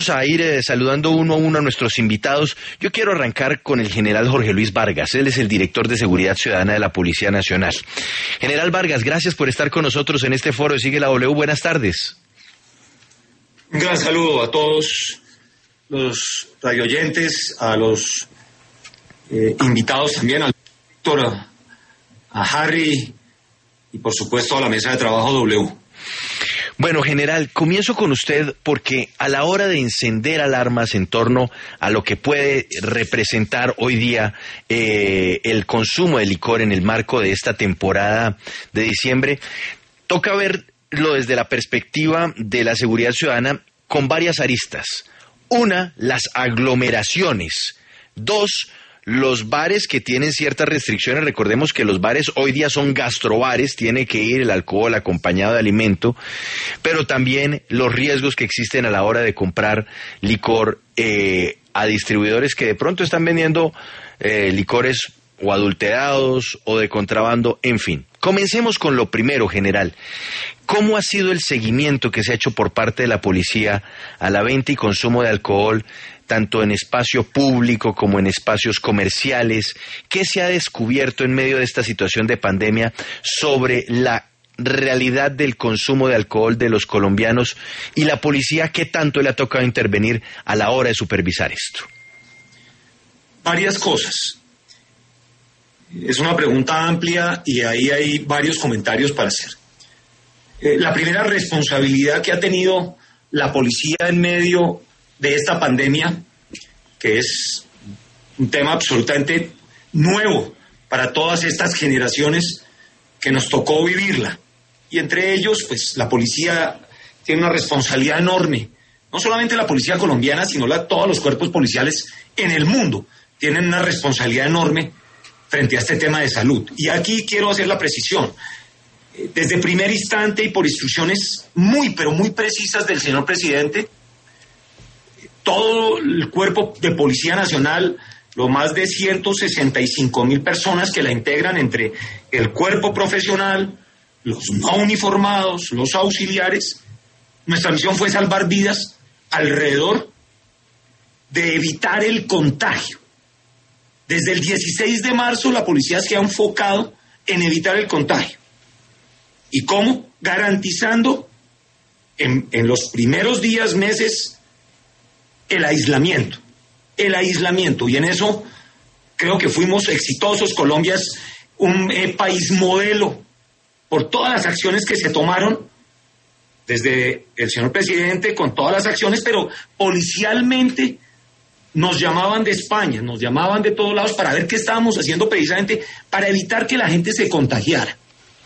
A ir saludando uno a uno a nuestros invitados. Yo quiero arrancar con el general Jorge Luis Vargas. Él es el director de Seguridad Ciudadana de la Policía Nacional. General Vargas, gracias por estar con nosotros en este foro de Sigue la W. Buenas tardes. Un gran saludo a todos los radioyentes, a los invitados también, al doctor, a Harry y por supuesto a la mesa de trabajo W. Bueno, general, comienzo con usted porque a la hora de encender alarmas en torno a lo que puede representar hoy día el consumo de licor en el marco de esta temporada de diciembre, toca verlo desde la perspectiva de la seguridad ciudadana con varias aristas. Una, las aglomeraciones. Dos, los bares que tienen ciertas restricciones. Recordemos que los bares hoy día son gastrobares, tiene que ir el alcohol acompañado de alimento, pero también los riesgos que existen a la hora de comprar licor a distribuidores que de pronto están vendiendo licores o adulterados o de contrabando, en fin. Comencemos con lo primero, general. ¿Cómo ha sido el seguimiento que se ha hecho por parte de la policía a la venta y consumo de alcohol, tanto en espacio público como en espacios comerciales? ¿Qué se ha descubierto en medio de esta situación de pandemia sobre la realidad del consumo de alcohol de los colombianos y la policía qué tanto le ha tocado intervenir a la hora de supervisar esto? Varias cosas. Es una pregunta amplia y ahí hay varios comentarios para hacer. La primera responsabilidad que ha tenido la policía en medio de esta pandemia, que es un tema absolutamente nuevo para todas estas generaciones que nos tocó vivirla. Y entre ellos, pues la policía tiene una responsabilidad enorme. No solamente la policía colombiana, sino todos los cuerpos policiales en el mundo tienen una responsabilidad enorme frente a este tema de salud. Y aquí quiero hacer la precisión. Desde primer instante y por instrucciones pero muy precisas del señor presidente, todo el cuerpo de Policía Nacional, los más de 165,000 personas que la integran entre el cuerpo profesional, los no uniformados, los auxiliares, nuestra misión fue salvar vidas alrededor de evitar el contagio. Desde el 16 de marzo la policía se ha enfocado en evitar el contagio. ¿Y cómo? Garantizando en los primeros días, meses, el aislamiento. Y en eso creo que fuimos exitosos. Colombia es un país modelo por todas las acciones que se tomaron desde el señor presidente, con todas las acciones, pero policialmente nos llamaban de España, nos llamaban de todos lados para ver qué estábamos haciendo precisamente para evitar que la gente se contagiara.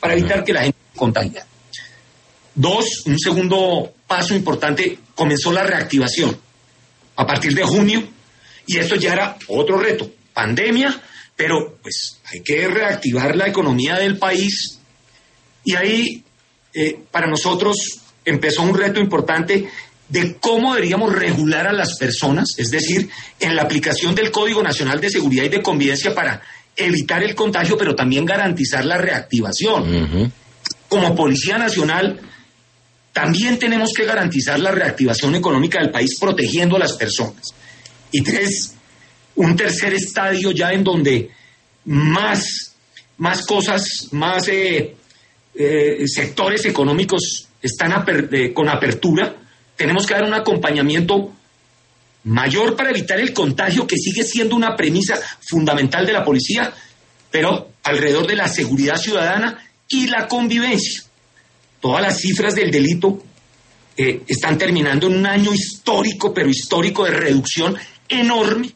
Dos, un segundo paso importante, comenzó la reactivación a partir de junio, y esto ya era otro reto, pandemia, pero pues hay que reactivar la economía del país, y ahí para nosotros empezó un reto importante de cómo deberíamos regular a las personas, es decir, en la aplicación del Código Nacional de Seguridad y de Convivencia para evitar el contagio, pero también garantizar la reactivación. Como Policía Nacional, también tenemos que garantizar la reactivación económica del país protegiendo a las personas. Y tres, un tercer estadio ya en donde más cosas, más sectores económicos están con apertura. Tenemos que dar un acompañamiento mayor para evitar el contagio, que sigue siendo una premisa fundamental de la policía, pero alrededor de la seguridad ciudadana y la convivencia. Todas las cifras del delito están terminando en un año histórico, pero histórico, de reducción enorme.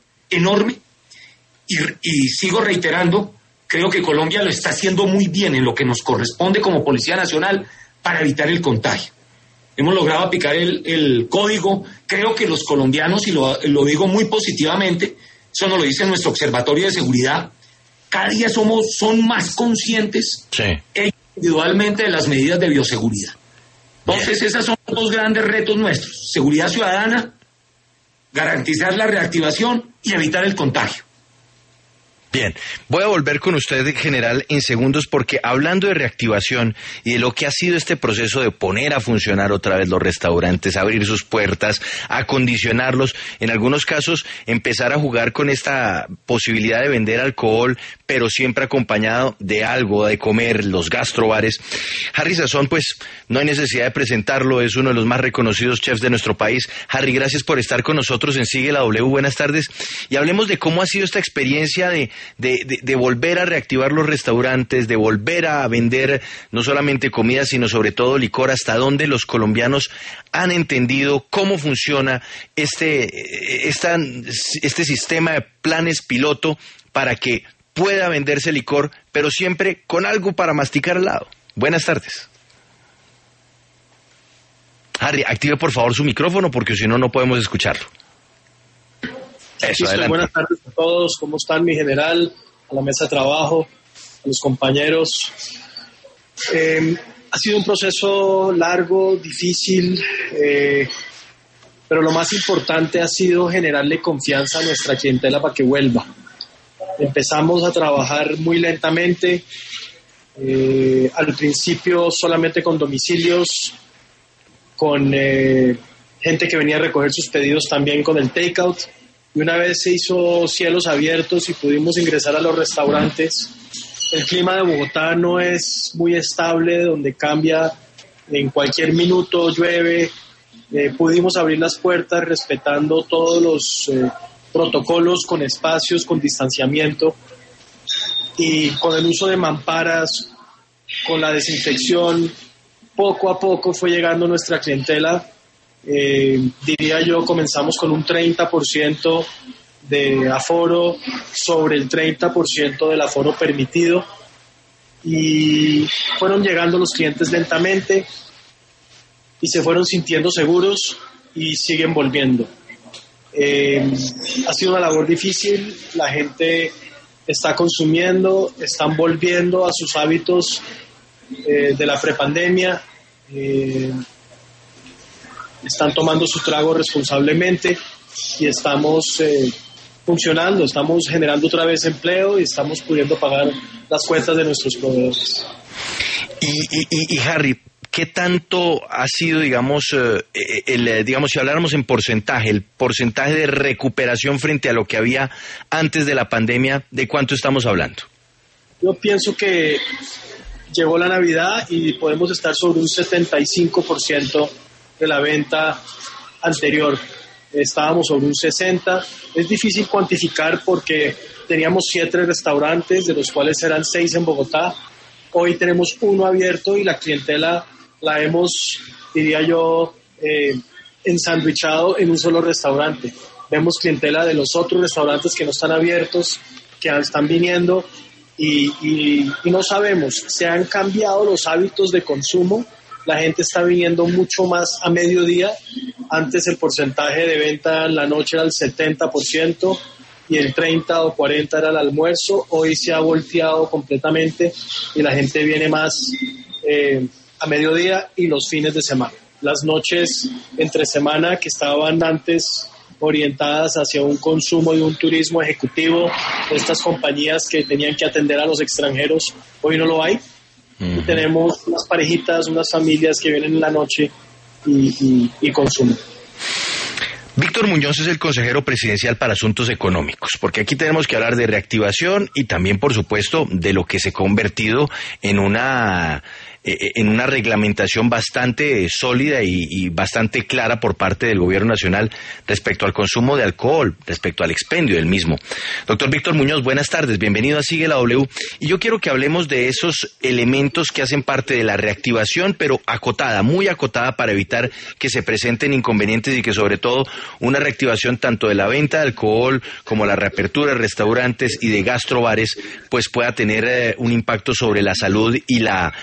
Y sigo reiterando, creo que Colombia lo está haciendo muy bien en lo que nos corresponde como Policía Nacional para evitar el contagio. Hemos logrado aplicar el código. Creo que los colombianos, y lo digo muy positivamente, eso nos lo dice nuestro Observatorio de Seguridad, cada día son más conscientes individualmente de las medidas de bioseguridad. Entonces, esos son los dos grandes retos nuestros: seguridad ciudadana, garantizar la reactivación y evitar el contagio. Bien, voy a volver con usted, general, en segundos, porque hablando de reactivación y de lo que ha sido este proceso de poner a funcionar otra vez los restaurantes, abrir sus puertas, acondicionarlos, en algunos casos empezar a jugar con esta posibilidad de vender alcohol, pero siempre acompañado de algo, de comer, los gastrobares. Harry Sazón, pues no hay necesidad de presentarlo, es uno de los más reconocidos chefs de nuestro país. Harry, gracias por estar con nosotros en Sigue la W, buenas tardes, y hablemos de cómo ha sido esta experiencia de volver a reactivar los restaurantes, de volver a vender no solamente comida, sino sobre todo licor, hasta dónde los colombianos han entendido cómo funciona este sistema de planes piloto para que pueda venderse licor, pero siempre con algo para masticar al lado. Buenas tardes. Harry, active por favor su micrófono porque si no, no podemos escucharlo. Eso, adelante. Buenas tardes a todos, ¿cómo están, mi general? A la mesa de trabajo, a los compañeros. Ha sido un proceso largo, difícil, pero lo más importante ha sido generarle confianza a nuestra clientela para que vuelva. Empezamos a trabajar muy lentamente, al principio solamente con domicilios, con gente que venía a recoger sus pedidos también con el takeout. Y una vez se hizo cielos abiertos y pudimos ingresar a los restaurantes, el clima de Bogotá no es muy estable, donde cambia en cualquier minuto, llueve. Pudimos abrir las puertas respetando todos los protocolos, con espacios, con distanciamiento y con el uso de mamparas, con la desinfección. Poco a poco fue llegando nuestra clientela. Diría yo, comenzamos con un 30% de aforo sobre el 30% del aforo permitido y fueron llegando los clientes lentamente y se fueron sintiendo seguros y siguen volviendo. Ha sido una labor difícil, la gente está consumiendo, están volviendo a sus hábitos de la prepandemia. Están tomando su trago responsablemente y estamos funcionando, estamos generando otra vez empleo y estamos pudiendo pagar las cuentas de nuestros proveedores. Y Harry, ¿qué tanto ha sido, digamos, si habláramos en porcentaje, el porcentaje de recuperación frente a lo que había antes de la pandemia, de cuánto estamos hablando? Yo pienso que llegó la Navidad y podemos estar sobre un 75% de la venta anterior. Estábamos sobre un 60%. Es difícil cuantificar porque teníamos 7 restaurantes, de los cuales eran 6 en Bogotá. Hoy tenemos 1 abierto y la clientela la hemos, diría yo, ensandwichado en un solo restaurante. Vemos clientela de los otros restaurantes que no están abiertos, que están viniendo y no sabemos, se han cambiado los hábitos de consumo. La gente está viniendo mucho más a mediodía. Antes el porcentaje de venta en la noche era el 70% y el 30 o 40 era el almuerzo. Hoy se ha volteado completamente y la gente viene más a mediodía y los fines de semana. Las noches entre semana, que estaban antes orientadas hacia un consumo y un turismo ejecutivo de estas compañías que tenían que atender a los extranjeros, hoy no lo hay. Y tenemos unas parejitas, unas familias que vienen en la noche y consumen. Víctor Muñoz es el consejero presidencial para asuntos económicos, porque aquí tenemos que hablar de reactivación y también, por supuesto, de lo que se ha convertido en una reglamentación bastante sólida y bastante clara por parte del gobierno nacional respecto al consumo de alcohol, respecto al expendio del mismo. Doctor Víctor Muñoz, buenas tardes, bienvenido a Sigue la W. Y yo quiero que hablemos de esos elementos que hacen parte de la reactivación, pero acotada, muy acotada, para evitar que se presenten inconvenientes y que sobre todo una reactivación tanto de la venta de alcohol como la reapertura de restaurantes y de gastrobares pues pueda tener un impacto sobre la salud y la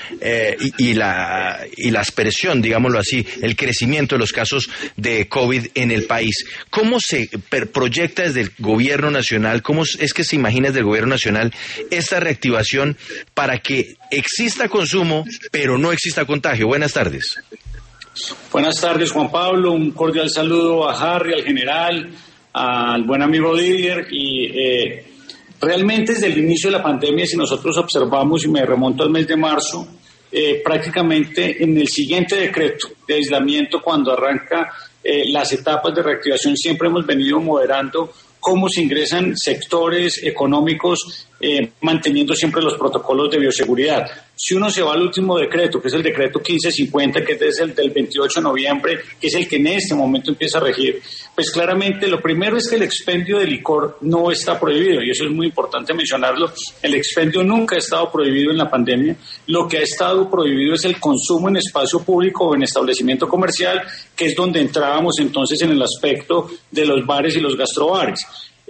aspersión, digámoslo así, el crecimiento de los casos de COVID en el país. ¿Cómo se proyecta desde el gobierno nacional, cómo es que se imagina desde el gobierno nacional esta reactivación para que exista consumo, pero no exista contagio? Buenas tardes. Buenas tardes, Juan Pablo. Un cordial saludo a Harry, al general, al buen amigo Didier y Realmente desde el inicio de la pandemia, si nosotros observamos, y me remonto al mes de marzo, prácticamente en el siguiente decreto de aislamiento, cuando arranca las etapas de reactivación, siempre hemos venido moderando cómo se ingresan sectores económicos, manteniendo siempre los protocolos de bioseguridad. Si uno se va al último decreto, que es el decreto 1550, que es el del 28 de noviembre, que es el que en este momento empieza a regir, pues claramente lo primero es que el expendio de licor no está prohibido, y eso es muy importante mencionarlo. El expendio nunca ha estado prohibido en la pandemia. Lo que ha estado prohibido es el consumo en espacio público o en establecimiento comercial, que es donde entrábamos entonces en el aspecto de los bares y los gastrobares.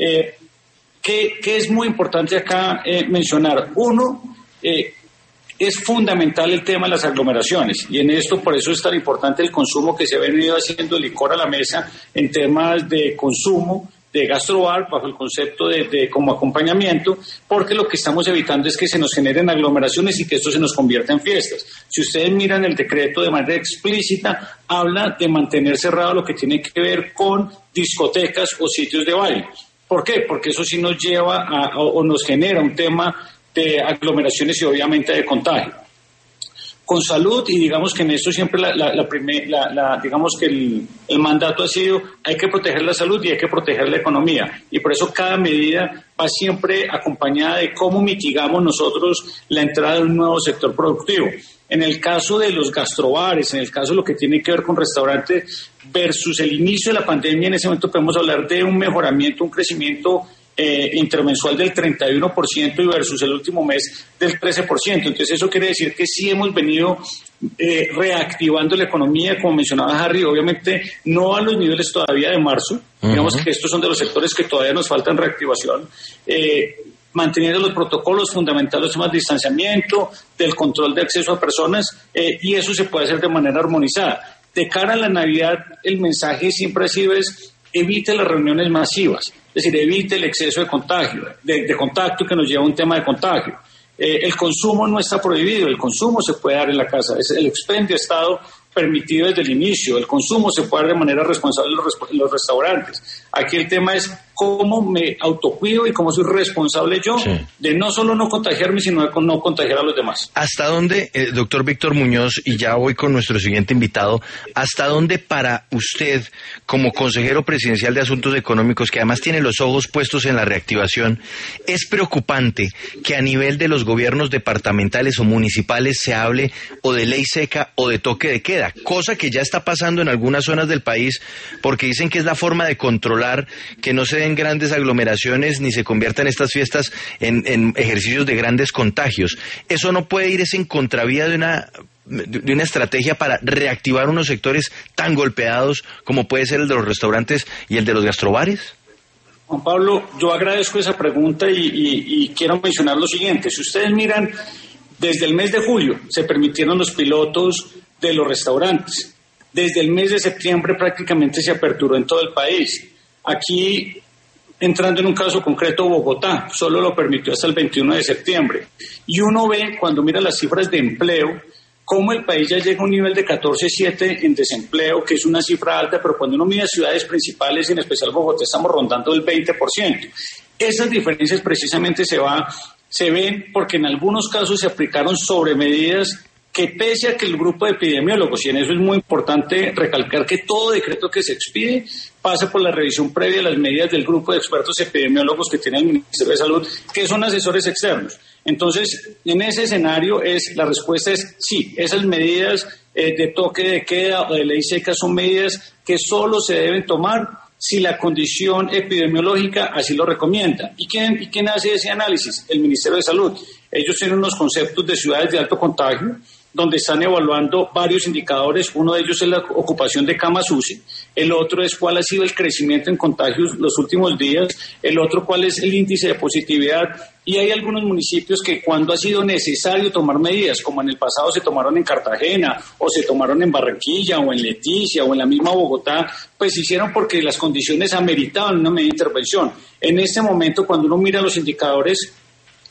¿Qué es muy importante acá mencionar? Uno, es fundamental el tema de las aglomeraciones, y en esto por eso es tan importante el consumo que se ha venido haciendo de licor a la mesa en temas de consumo de gastrobar bajo el concepto de como acompañamiento, porque lo que estamos evitando es que se nos generen aglomeraciones y que esto se nos convierta en fiestas. Si ustedes miran el decreto de manera explícita, habla de mantener cerrado lo que tiene que ver con discotecas o sitios de baile. ¿Por qué? Porque eso sí nos lleva o nos genera un tema de aglomeraciones y obviamente de contagio. Con salud, y digamos que en esto siempre digamos que el mandato ha sido: hay que proteger la salud y hay que proteger la economía, y por eso cada medida va siempre acompañada de cómo mitigamos nosotros la entrada de un nuevo sector productivo. En el caso de los gastrobares, en el caso de lo que tiene que ver con restaurantes versus el inicio de la pandemia, en ese momento podemos hablar de un mejoramiento, un crecimiento intermensual del 31% y versus el último mes del 13%. Entonces eso quiere decir que sí hemos venido reactivando la economía, como mencionaba Harry, obviamente no a los niveles todavía de marzo. Digamos que estos son de los sectores que todavía nos faltan reactivación, manteniendo los protocolos fundamentales, más distanciamiento, del control de acceso a personas, y eso se puede hacer de manera armonizada. De cara a la Navidad, el mensaje siempre ha sido evite las reuniones masivas, es decir, evite el exceso de contagio, de contacto que nos lleva a un tema de contagio. El consumo no está prohibido, el consumo se puede dar en la casa, el expendio ha estado permitido desde el inicio, el consumo se puede dar de manera responsable en los restaurantes. Aquí el tema es cómo me autocuido y cómo soy responsable yo de no solo no contagiarme, sino de no contagiar a los demás. ¿Hasta dónde, doctor Víctor Muñoz, y ya voy con nuestro siguiente invitado, hasta dónde para usted, como consejero presidencial de Asuntos Económicos, que además tiene los ojos puestos en la reactivación, es preocupante que a nivel de los gobiernos departamentales o municipales se hable o de ley seca o de toque de queda, cosa que ya está pasando en algunas zonas del país, porque dicen que es la forma de controlar que no se den grandes aglomeraciones ni se conviertan estas fiestas en ejercicios de grandes contagios? ¿Eso no puede ir en contravía de una estrategia para reactivar unos sectores tan golpeados como puede ser el de los restaurantes y el de los gastrobares? Juan Pablo, yo agradezco esa pregunta y quiero mencionar lo siguiente. Si ustedes miran, desde el mes de julio se permitieron los pilotos de los restaurantes. Desde el mes de septiembre prácticamente se aperturó en todo el país. Aquí, entrando en un caso concreto, Bogotá solo lo permitió hasta el 21 de septiembre. Y uno ve, cuando mira las cifras de empleo, cómo el país ya llega a un nivel de 14,7 en desempleo, que es una cifra alta, pero cuando uno mira ciudades principales, en especial Bogotá, estamos rondando el 20%. Esas diferencias precisamente se ven porque en algunos casos se aplicaron sobremedidas que, pese a que el grupo de epidemiólogos, y en eso es muy importante recalcar que todo decreto que se expide pasa por la revisión previa de las medidas del grupo de expertos epidemiólogos que tiene el Ministerio de Salud, que son asesores externos. Entonces, en ese escenario la respuesta es sí, esas medidas de toque de queda o de ley seca son medidas que solo se deben tomar si la condición epidemiológica así lo recomienda. ¿Y quién hace ese análisis? El Ministerio de Salud. Ellos tienen unos conceptos de ciudades de alto contagio, donde están evaluando varios indicadores. Uno de ellos es la ocupación de camas UCI, el otro es cuál ha sido el crecimiento en contagios los últimos días, el otro cuál es el índice de positividad, y hay algunos municipios que cuando ha sido necesario tomar medidas, como en el pasado se tomaron en Cartagena, o se tomaron en Barranquilla, o en Leticia, o en la misma Bogotá, pues se hicieron porque las condiciones ameritaban una medida de intervención. En este momento, cuando uno mira los indicadores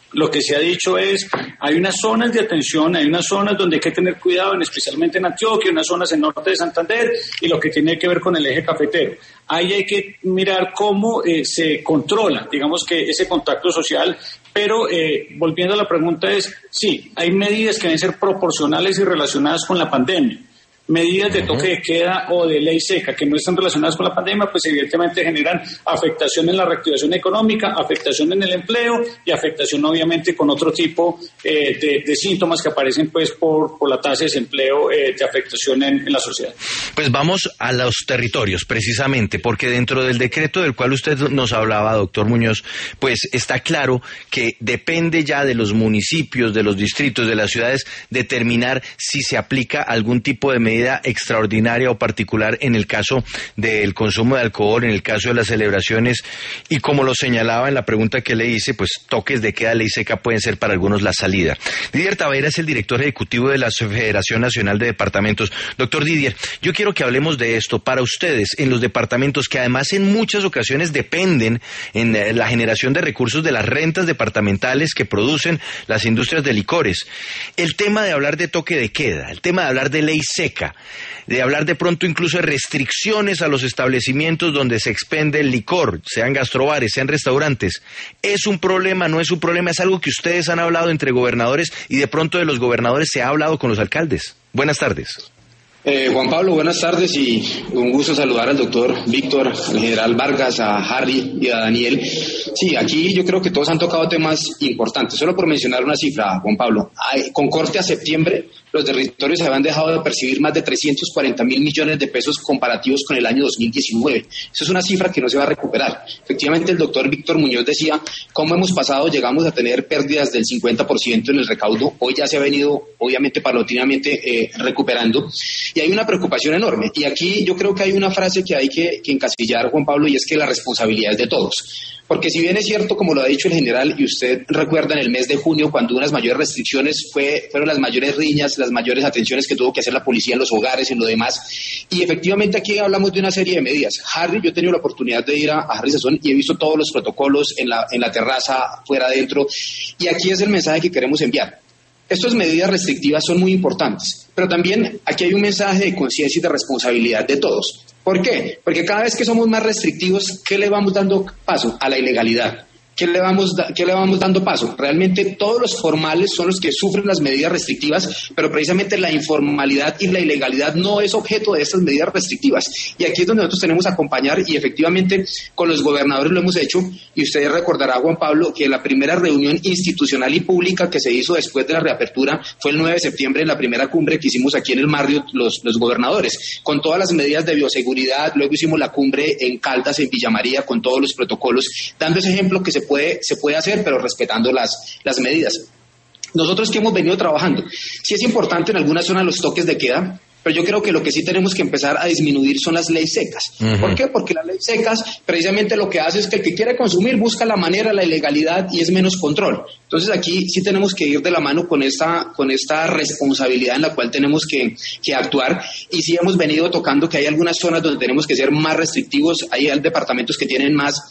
Lo que se ha dicho es, hay unas zonas de atención, hay unas zonas donde hay que tener cuidado, especialmente en Antioquia, unas zonas en norte de Santander, y lo que tiene que ver con el eje cafetero. Ahí hay que mirar cómo se controla, digamos que ese contacto social, pero volviendo a la pregunta es, sí, hay medidas que deben ser proporcionales y relacionadas con la pandemia. Medidas de toque de queda o de ley seca que no están relacionadas con la pandemia, pues evidentemente generan afectación en la reactivación económica, afectación en el empleo y afectación obviamente con otro tipo de síntomas que aparecen pues por la tasa de desempleo de afectación en la sociedad. Pues vamos a los territorios precisamente, porque dentro del decreto del cual usted nos hablaba, doctor Muñoz, pues está claro que depende ya de los municipios, de los distritos, de las ciudades, determinar si se aplica algún tipo de medida extraordinaria o particular en el caso del consumo de alcohol, en el caso de las celebraciones, y como lo señalaba en la pregunta que le hice, pues toques de queda, ley seca pueden ser para algunos la salida. Didier Tavera es el director ejecutivo de la Federación Nacional de Departamentos. Doctor Didier, yo quiero que hablemos de esto para ustedes en los departamentos que además en muchas ocasiones dependen en la generación de recursos de las rentas departamentales que producen las industrias de licores. El tema de hablar de toque de queda, el tema de hablar de ley seca, de hablar de pronto incluso de restricciones a los establecimientos donde se expende el licor, sean gastrobares, sean restaurantes. ¿Es un problema, no es un problema? ¿Es algo que ustedes han hablado entre gobernadores y de pronto de los gobernadores se ha hablado con los alcaldes? Buenas tardes. Juan Pablo, buenas tardes y un gusto saludar al doctor Víctor, al general Vargas, a Harry y a Daniel. Sí, aquí yo creo que todos han tocado temas importantes. Solo por mencionar una cifra, Juan Pablo, con corte a septiembre, los territorios habían dejado de percibir más de 340.000 millones de pesos comparativos con el año 2019. Eso es una cifra que no se va a recuperar. Efectivamente, el doctor Víctor Muñoz decía cómo hemos pasado, llegamos a tener pérdidas del 50% en el recaudo. Hoy ya se ha venido, obviamente, paulatinamente recuperando. Y hay una preocupación enorme. Y aquí yo creo que hay una frase que hay que encasillar, Juan Pablo, y es que la responsabilidad es de todos. Porque si bien es cierto, como lo ha dicho el general, y usted recuerda en el mes de junio, cuando unas mayores restricciones fueron las mayores riñas, las mayores atenciones que tuvo que hacer la policía en los hogares, en lo demás, y efectivamente aquí hablamos de una serie de medidas. Harry, yo he tenido la oportunidad de ir a Harry Sazón y he visto todos los protocolos en la terraza, fuera, adentro, y aquí es el mensaje que queremos enviar. Estas medidas restrictivas son muy importantes, pero también aquí hay un mensaje de conciencia y de responsabilidad de todos. ¿Por qué? Porque cada vez que somos más restrictivos, ¿qué le vamos dando paso? A la ilegalidad. ¿Qué le vamos dando paso? Realmente todos los formales son los que sufren las medidas restrictivas, pero precisamente la informalidad y la ilegalidad no es objeto de estas medidas restrictivas. Y aquí es donde nosotros tenemos que acompañar, y efectivamente con los gobernadores lo hemos hecho, y usted recordará, Juan Pablo, que la primera reunión institucional y pública que se hizo después de la reapertura fue el 9 de septiembre en la primera cumbre que hicimos aquí en el Marriott los gobernadores, con todas las medidas de bioseguridad. Luego hicimos la cumbre en Caldas, en Villa María, con todos los protocolos, dando ese ejemplo que se puede hacer, pero respetando las medidas. Nosotros que hemos venido trabajando, sí es importante en algunas zonas los toques de queda, pero yo creo que lo que sí tenemos que empezar a disminuir son las leyes secas. Uh-huh. ¿Por qué? Porque las leyes secas precisamente lo que hace es que el que quiere consumir busca la manera, la ilegalidad, y es menos control. Entonces aquí sí tenemos que ir de la mano con esta responsabilidad en la cual tenemos que actuar, y sí hemos venido tocando que hay algunas zonas donde tenemos que ser más restrictivos. Hay departamentos que tienen más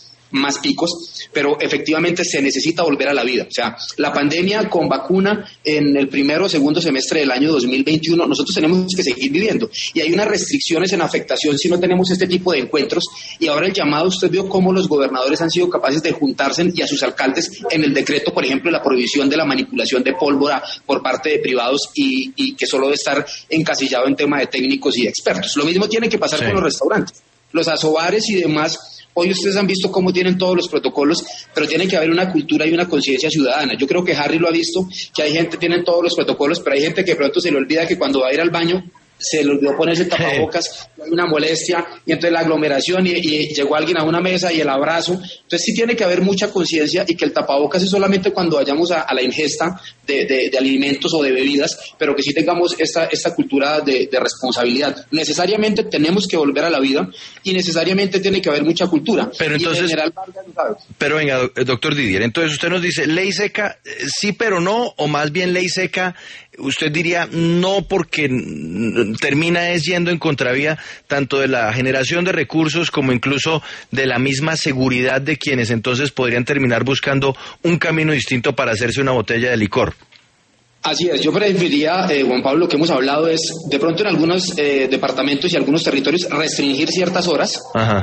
picos, pero efectivamente se necesita volver a la vida. O sea, la pandemia con vacuna en el primero o segundo semestre del año 2021, nosotros tenemos que seguir viviendo, y hay unas restricciones en afectación si no tenemos este tipo de encuentros. Y ahora el llamado, usted vio cómo los gobernadores han sido capaces de juntarse, y a sus alcaldes en el decreto, por ejemplo, la prohibición de la manipulación de pólvora por parte de privados, y que solo debe estar encasillado en tema de técnicos y expertos. Lo mismo tiene que pasar con los restaurantes, los asobares y demás. Hoy ustedes han visto cómo tienen todos los protocolos, pero tiene que haber una cultura y una conciencia ciudadana. Yo creo que Harry lo ha visto, que hay gente que tiene todos los protocolos, pero hay gente que de pronto se le olvida que cuando va a ir al baño se le olvidó ponerse el tapabocas, hay una molestia, y entonces la aglomeración, y llegó alguien a una mesa y el abrazo. Entonces sí tiene que haber mucha conciencia, y que el tapabocas es solamente cuando vayamos a la ingesta de alimentos o de bebidas, pero que sí tengamos esta cultura de responsabilidad. Necesariamente tenemos que volver a la vida, y necesariamente tiene que haber mucha cultura. Pero entonces, general, pero venga, doctor Didier, entonces usted nos dice, ley seca, sí pero no, o más bien ley seca, usted diría no, porque termina yendo en contravía tanto de la generación de recursos como incluso de la misma seguridad de quienes entonces podrían terminar buscando un camino distinto para hacerse una botella de licor. Así es, yo preferiría, Juan Pablo, lo que hemos hablado es, de pronto en algunos departamentos y algunos territorios, restringir ciertas horas,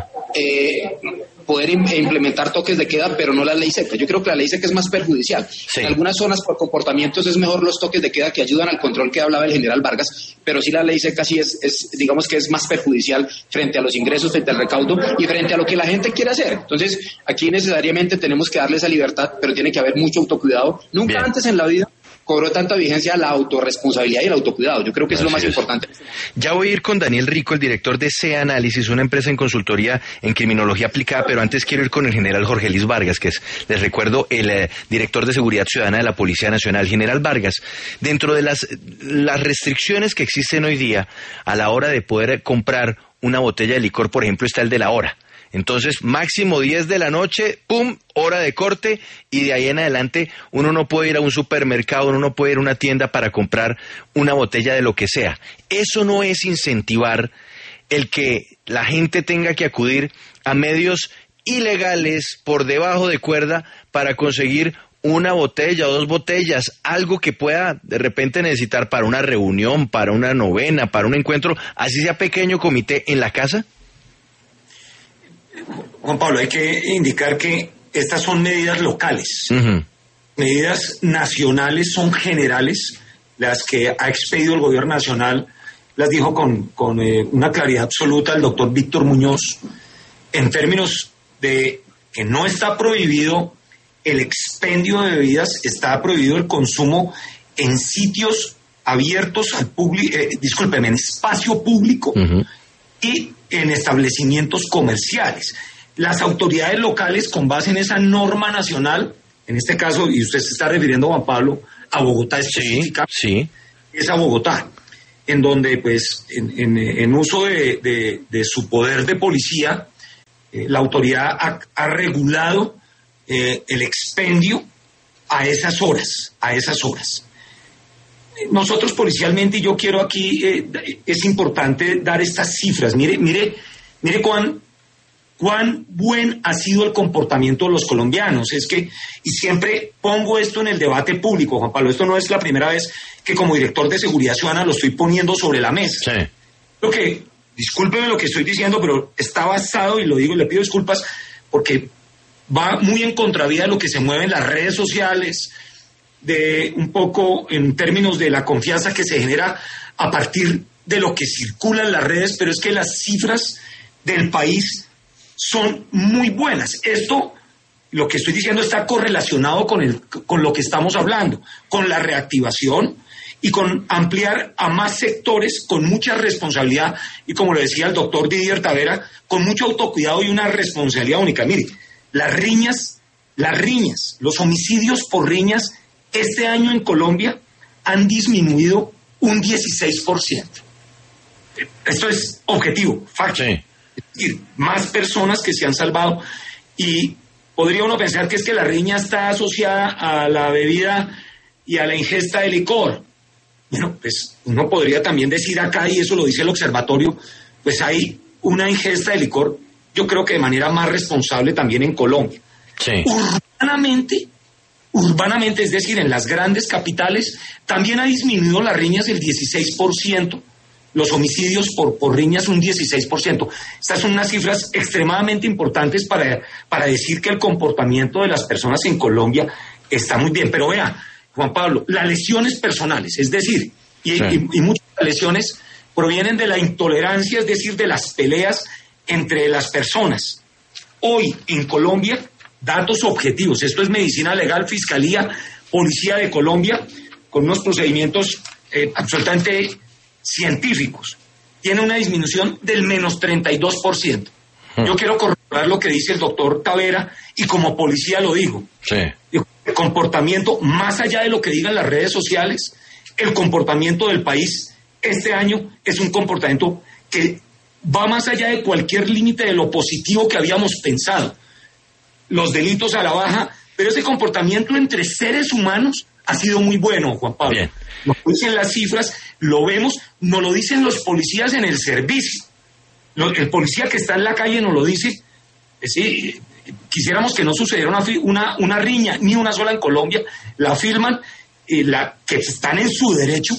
poder implementar toques de queda, pero no la ley seca. Yo creo que la ley seca es más perjudicial. Sí. En algunas zonas por comportamientos es mejor los toques de queda que ayudan al control que hablaba el general Vargas, pero sí la ley seca sí es digamos que es más perjudicial frente a los ingresos, frente al recaudo y frente a lo que la gente quiere hacer. Entonces, aquí necesariamente tenemos que darle esa libertad, pero tiene que haber mucho autocuidado. Nunca antes en la vida cobró tanta vigencia la autorresponsabilidad y el autocuidado. Yo creo que es lo más importante. Ya voy a ir con Daniel Rico, el director de C Análisis, una empresa en consultoría en criminología aplicada, pero antes quiero ir con el general Jorge Luis Vargas, que es, les recuerdo, el director de Seguridad Ciudadana de la Policía Nacional. General Vargas, dentro de las restricciones que existen hoy día a la hora de poder comprar una botella de licor, por ejemplo, está el de la hora. Entonces, máximo 10 de la noche, ¡pum!, hora de corte, y de ahí en adelante uno no puede ir a un supermercado, uno no puede ir a una tienda para comprar una botella de lo que sea. Eso no es incentivar el que la gente tenga que acudir a medios ilegales por debajo de cuerda para conseguir una botella o dos botellas, algo que pueda de repente necesitar para una reunión, para una novena, para un encuentro, así sea pequeño comité en la casa. Juan Pablo, hay que indicar que estas son medidas locales. Medidas nacionales son generales, las que ha expedido el gobierno nacional, las dijo con una claridad absoluta el doctor Víctor Muñoz, en términos de que no está prohibido el expendio de bebidas, está prohibido el consumo en sitios abiertos al público, en espacio público y en establecimientos comerciales. Las autoridades locales, con base en esa norma nacional, en este caso, y usted se está refiriendo, Juan Pablo, a Bogotá específica, es a Bogotá, en donde, pues, en uso de su poder de policía, la autoridad ha regulado el expendio a esas horas. Nosotros policialmente, y yo quiero aquí, es importante dar estas cifras. Mire cuán buen ha sido el comportamiento de los colombianos. Es que, y siempre pongo esto en el debate público, Juan Pablo, esto no es la primera vez que como director de Seguridad Ciudadana lo estoy poniendo sobre la mesa. Sí. Lo que, discúlpeme lo que estoy diciendo, pero está basado, y lo digo y le pido disculpas, porque va muy en contravía de lo que se mueve en las redes sociales, de un poco en términos de la confianza que se genera a partir de lo que circula en las redes, pero es que las cifras del país son muy buenas. Esto, lo que estoy diciendo, está correlacionado con lo que estamos hablando, con la reactivación y con ampliar a más sectores con mucha responsabilidad y, como lo decía el doctor Didier Tavera, con mucho autocuidado y una responsabilidad única. Mire, las riñas, los homicidios por riñas este año en Colombia han disminuido un 16%. Esto es objetivo, facto. Sí. Es decir, más personas que se han salvado, y podría uno pensar que es que la riña está asociada a la bebida y a la ingesta de licor. Bueno, pues uno podría también decir acá, y eso lo dice el observatorio, pues hay una ingesta de licor, yo creo que de manera más responsable también en Colombia. Sí. Urbanamente, es decir, en las grandes capitales, también ha disminuido las riñas el 16%, los homicidios por riñas un 16%. Estas son unas cifras extremadamente importantes para decir que el comportamiento de las personas en Colombia está muy bien. Pero vea, Juan Pablo, las lesiones personales, es decir, y muchas lesiones provienen de la intolerancia, es decir, de las peleas entre las personas. Hoy en Colombia, datos objetivos, esto es medicina legal, Fiscalía, Policía de Colombia, con unos procedimientos absolutamente científicos, tiene una disminución del menos 32%. Yo quiero corroborar lo que dice el doctor Tavera, y como policía lo digo. Sí. El comportamiento, más allá de lo que digan las redes sociales, el comportamiento del país este año es un comportamiento que va más allá de cualquier límite de lo positivo que habíamos pensado. Los delitos a la baja, pero ese comportamiento entre seres humanos ha sido muy bueno, Juan Pablo. Bien. Nos dicen las cifras, lo vemos, nos lo dicen los policías en el servicio. El policía que está en la calle nos lo dice. Sí, quisiéramos que no sucediera una riña, ni una sola en Colombia. La firman, que están en su derecho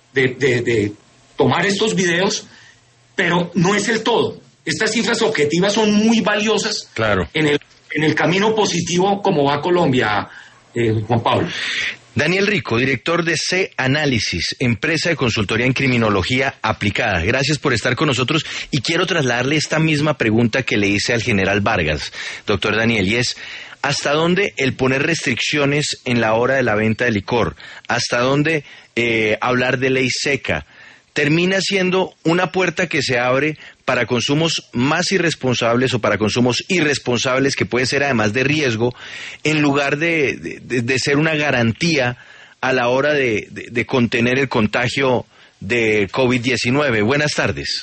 de tomar estos videos, pero no es el todo. Estas cifras objetivas son muy valiosas, claro, en el camino positivo como va Colombia, Juan Pablo. Daniel Rico, director de C-Análisis, empresa de consultoría en criminología aplicada. Gracias por estar con nosotros y quiero trasladarle esta misma pregunta que le hice al general Vargas, doctor Daniel, y es: ¿hasta dónde el poner restricciones en la hora de la venta de licor? ¿Hasta dónde hablar de ley seca? Termina siendo una puerta que se abre para consumos más irresponsables o para consumos irresponsables que pueden ser además de riesgo, en lugar de ser una garantía a la hora de contener el contagio de COVID-19. Buenas tardes.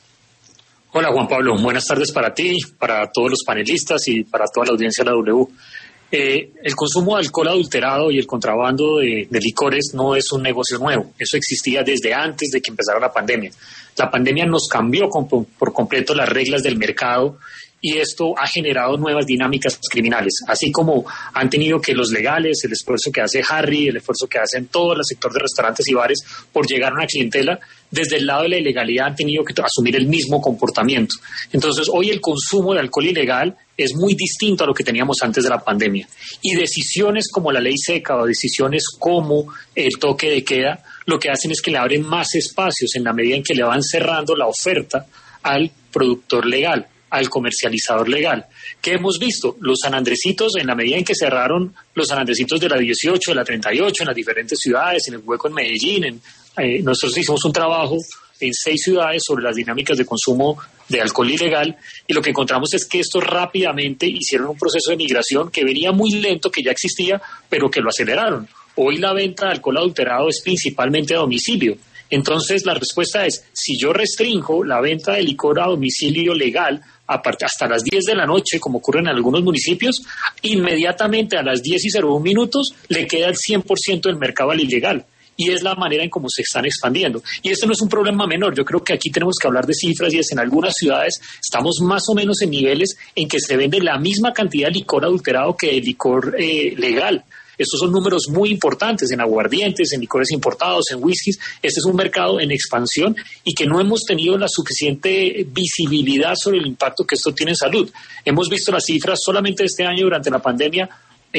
Hola Juan Pablo, buenas tardes para ti, para todos los panelistas y para toda la audiencia de la W. El consumo de alcohol adulterado y el contrabando de licores no es un negocio nuevo. Eso existía desde antes de que empezara la pandemia. La pandemia nos cambió por completo las reglas del mercado y esto ha generado nuevas dinámicas criminales. Así como han tenido que los legales, el esfuerzo que hace Harry, el esfuerzo que hacen todo el sector de restaurantes y bares por llegar a una clientela, desde el lado de la ilegalidad han tenido que asumir el mismo comportamiento. Entonces, hoy el consumo de alcohol ilegal es muy distinto a lo que teníamos antes de la pandemia. Y decisiones como la ley seca o decisiones como el toque de queda, lo que hacen es que le abren más espacios en la medida en que le van cerrando la oferta al productor legal, al comercializador legal. ¿Qué hemos visto? Los sanandresitos, en la medida en que cerraron los sanandresitos de la 18, de la 38, en las diferentes ciudades, en el Hueco, en Medellín, nosotros hicimos un trabajo en 6 ciudades sobre las dinámicas de consumo de alcohol ilegal y lo que encontramos es que estos rápidamente hicieron un proceso de migración que venía muy lento, que ya existía, pero que lo aceleraron. Hoy la venta de alcohol adulterado es principalmente a domicilio. Entonces la respuesta es, si yo restringo la venta de licor a domicilio legal hasta las 10 de la noche, como ocurre en algunos municipios, inmediatamente a las 10:01 le queda el 100% del mercado al ilegal. Y es la manera en cómo se están expandiendo. Y esto no es un problema menor. Yo creo que aquí tenemos que hablar de cifras y es en algunas ciudades estamos más o menos en niveles en que se vende la misma cantidad de licor adulterado que de licor legal. Estos son números muy importantes en aguardientes, en licores importados, en whiskies. Este es un mercado en expansión y que no hemos tenido la suficiente visibilidad sobre el impacto que esto tiene en salud. Hemos visto las cifras solamente este año durante la pandemia.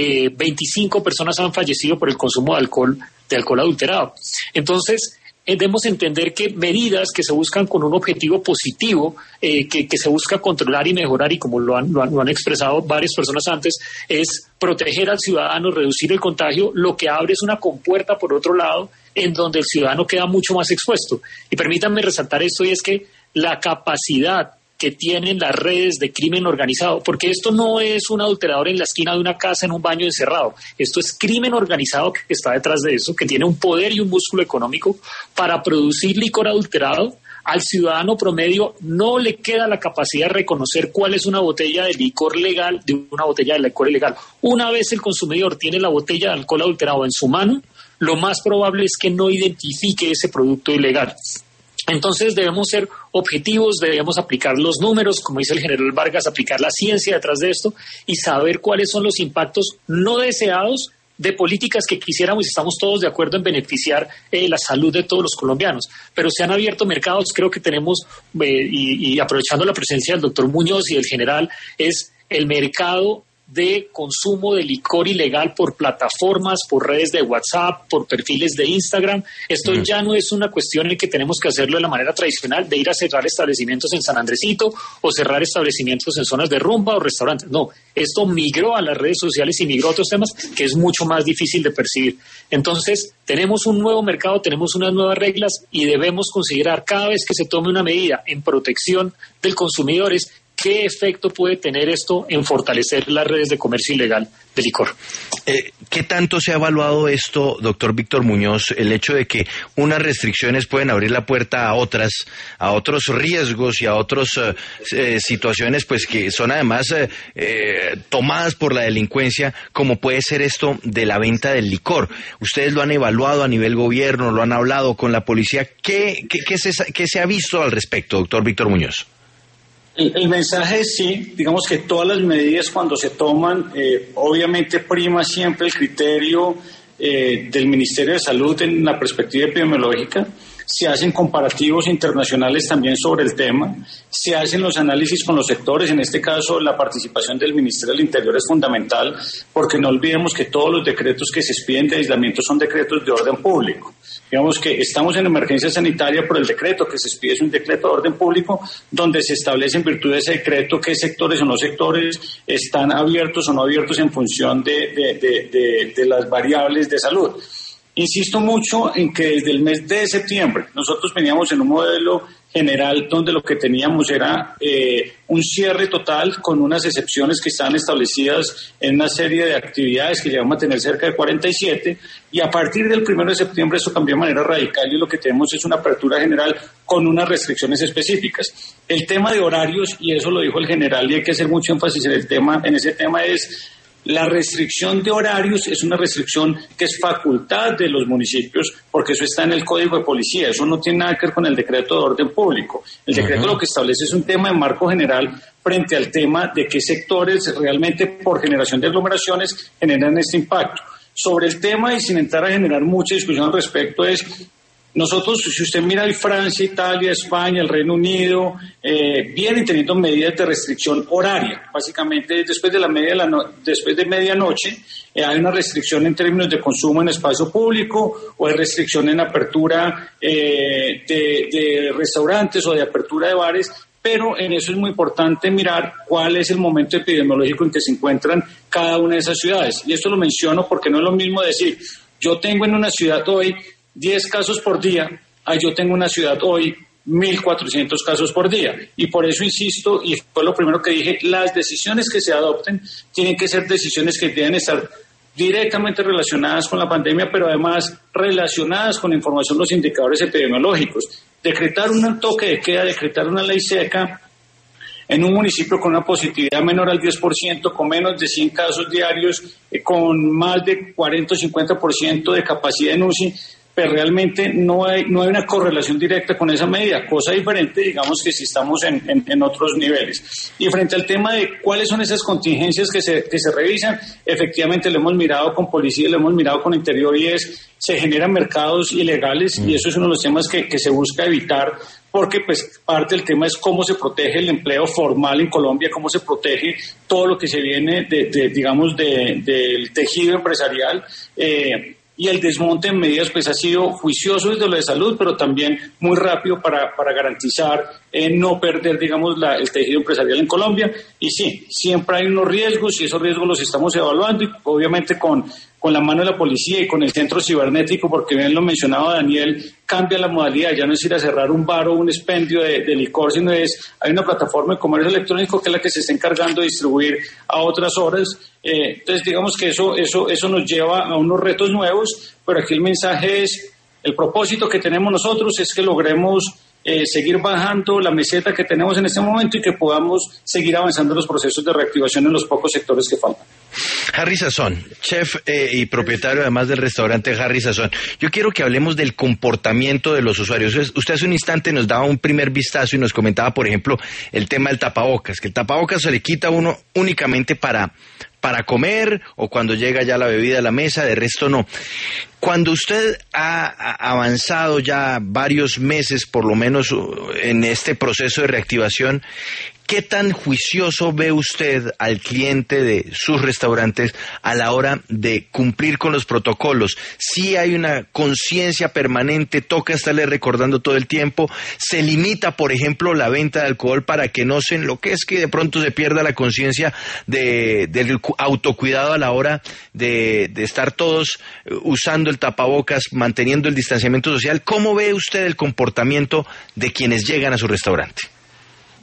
25 personas han fallecido por el consumo de alcohol adulterado. Entonces, debemos entender que medidas que se buscan con un objetivo positivo, que se busca controlar y mejorar, y como lo han expresado varias personas antes, es proteger al ciudadano, reducir el contagio. Lo que abre es una compuerta, por otro lado, en donde el ciudadano queda mucho más expuesto. Y permítanme resaltar esto, y es que la capacidad que tienen las redes de crimen organizado, porque esto no es un adulterador en la esquina de una casa en un baño encerrado, esto es crimen organizado que está detrás de eso, que tiene un poder y un músculo económico para producir licor adulterado. Al ciudadano promedio no le queda la capacidad de reconocer cuál es una botella de licor legal de una botella de licor ilegal. Una vez el consumidor tiene la botella de alcohol adulterado en su mano, lo más probable es que no identifique ese producto ilegal. Entonces debemos ser objetivos, debemos aplicar los números, como dice el general Vargas, aplicar la ciencia detrás de esto y saber cuáles son los impactos no deseados de políticas que quisiéramos y estamos todos de acuerdo en beneficiar la salud de todos los colombianos. Pero se han abierto mercados, creo que tenemos, y aprovechando la presencia del doctor Muñoz y del general, es el mercado de consumo de licor ilegal por plataformas, por redes de WhatsApp, por perfiles de Instagram. Esto ya no es una cuestión en que tenemos que hacerlo de la manera tradicional, de ir a cerrar establecimientos en San Andresito o cerrar establecimientos en zonas de rumba o restaurantes. No, esto migró a las redes sociales y migró a otros temas que es mucho más difícil de percibir. Entonces, tenemos un nuevo mercado, tenemos unas nuevas reglas y debemos considerar cada vez que se tome una medida en protección del consumidor ¿qué efecto puede tener esto en fortalecer las redes de comercio ilegal de licor? ¿Qué tanto se ha evaluado esto, doctor Víctor Muñoz, el hecho de que unas restricciones pueden abrir la puerta a otros riesgos y a otras situaciones pues que son además tomadas por la delincuencia, como puede ser esto de la venta del licor? ¿Ustedes lo han evaluado a nivel gobierno, lo han hablado con la policía? ¿Qué se ha visto al respecto, doctor Víctor Muñoz? El mensaje es sí, digamos que todas las medidas cuando se toman, obviamente prima siempre el criterio del Ministerio de Salud en la perspectiva epidemiológica. Se hacen comparativos internacionales también sobre el tema, se hacen los análisis con los sectores, en este caso la participación del Ministerio del Interior es fundamental, porque no olvidemos que todos los decretos que se expiden de aislamiento son decretos de orden público. Digamos que estamos en emergencia sanitaria, pero el decreto que se expide es un decreto de orden público donde se establece en virtud de ese decreto qué sectores o no sectores están abiertos o no abiertos en función de las variables de salud. Insisto mucho en que desde el mes de septiembre nosotros veníamos en un modelo general donde lo que teníamos era un cierre total con unas excepciones que estaban establecidas en una serie de actividades que llegamos a tener cerca de 47, y a partir del 1 de septiembre eso cambió de manera radical y lo que tenemos es una apertura general con unas restricciones específicas. El tema de horarios, y eso lo dijo el general y hay que hacer mucho énfasis en ese tema, es la restricción de horarios es una restricción que es facultad de los municipios porque eso está en el Código de Policía, eso no tiene nada que ver con el decreto de orden público. El decreto lo que establece es un tema de marco general frente al tema de qué sectores realmente por generación de aglomeraciones generan este impacto. Sobre el tema, y sin entrar a generar mucha discusión al respecto, es nosotros, si usted mira Francia, Italia, España, el Reino Unido, vienen teniendo medidas de restricción horaria. Básicamente, después de medianoche, hay una restricción en términos de consumo en espacio público o hay restricción en apertura de restaurantes o de apertura de bares, pero en eso es muy importante mirar cuál es el momento epidemiológico en que se encuentran cada una de esas ciudades. Y esto lo menciono porque no es lo mismo decir, yo tengo en una ciudad hoy 10 casos por día, yo tengo una ciudad hoy 1.400 casos por día. Y por eso insisto, y fue lo primero que dije, las decisiones que se adopten tienen que ser decisiones que deben estar directamente relacionadas con la pandemia, pero además relacionadas con la información de los indicadores epidemiológicos. Decretar un toque de queda, decretar una ley seca en un municipio con una positividad menor al 10%, con menos de 100 casos diarios, con más de 40 o 50% de capacidad en UCI, pero realmente no hay una correlación directa con esa medida, cosa diferente, digamos, que si estamos en otros niveles. Y frente al tema de cuáles son esas contingencias que se revisan, efectivamente lo hemos mirado con policía, lo hemos mirado con interior y se generan mercados ilegales y eso es uno de los temas que se busca evitar, porque pues parte del tema es cómo se protege el empleo formal en Colombia, cómo se protege todo lo que se viene del tejido empresarial, y el desmonte en medidas pues ha sido juicioso desde lo de salud, pero también muy rápido para garantizar no perder, digamos, el tejido empresarial en Colombia. Y sí, siempre hay unos riesgos y esos riesgos los estamos evaluando y obviamente con la mano de la policía y con el centro cibernético, porque bien lo mencionaba Daniel, cambia la modalidad, ya no es ir a cerrar un bar o un expendio de licor, sino hay una plataforma de comercio electrónico que es la que se está encargando de distribuir a otras horas. Entonces digamos que eso nos lleva a unos retos nuevos, pero aquí el mensaje es, el propósito que tenemos nosotros es que logremos seguir bajando la meseta que tenemos en este momento y que podamos seguir avanzando en los procesos de reactivación en los pocos sectores que faltan. Harry Sazón, chef y propietario además del restaurante Harry Sazón. Yo quiero que hablemos del comportamiento de los usuarios. Usted hace un instante nos daba un primer vistazo y nos comentaba, por ejemplo, el tema del tapabocas, que el tapabocas se le quita a uno únicamente para comer o cuando llega ya la bebida a la mesa, de resto no. Cuando usted ha avanzado ya varios meses, por lo menos, en este proceso de reactivación, ¿qué tan juicioso ve usted al cliente de sus restaurantes a la hora de cumplir con los protocolos? ¿Sí hay una conciencia permanente, toca estarle recordando todo el tiempo? ¿Se limita, por ejemplo, la venta de alcohol para que no se enloquezca y de pronto se pierda la conciencia del autocuidado a la hora de estar todos usando el tapabocas, manteniendo el distanciamiento social? ¿Cómo ve usted el comportamiento de quienes llegan a su restaurante?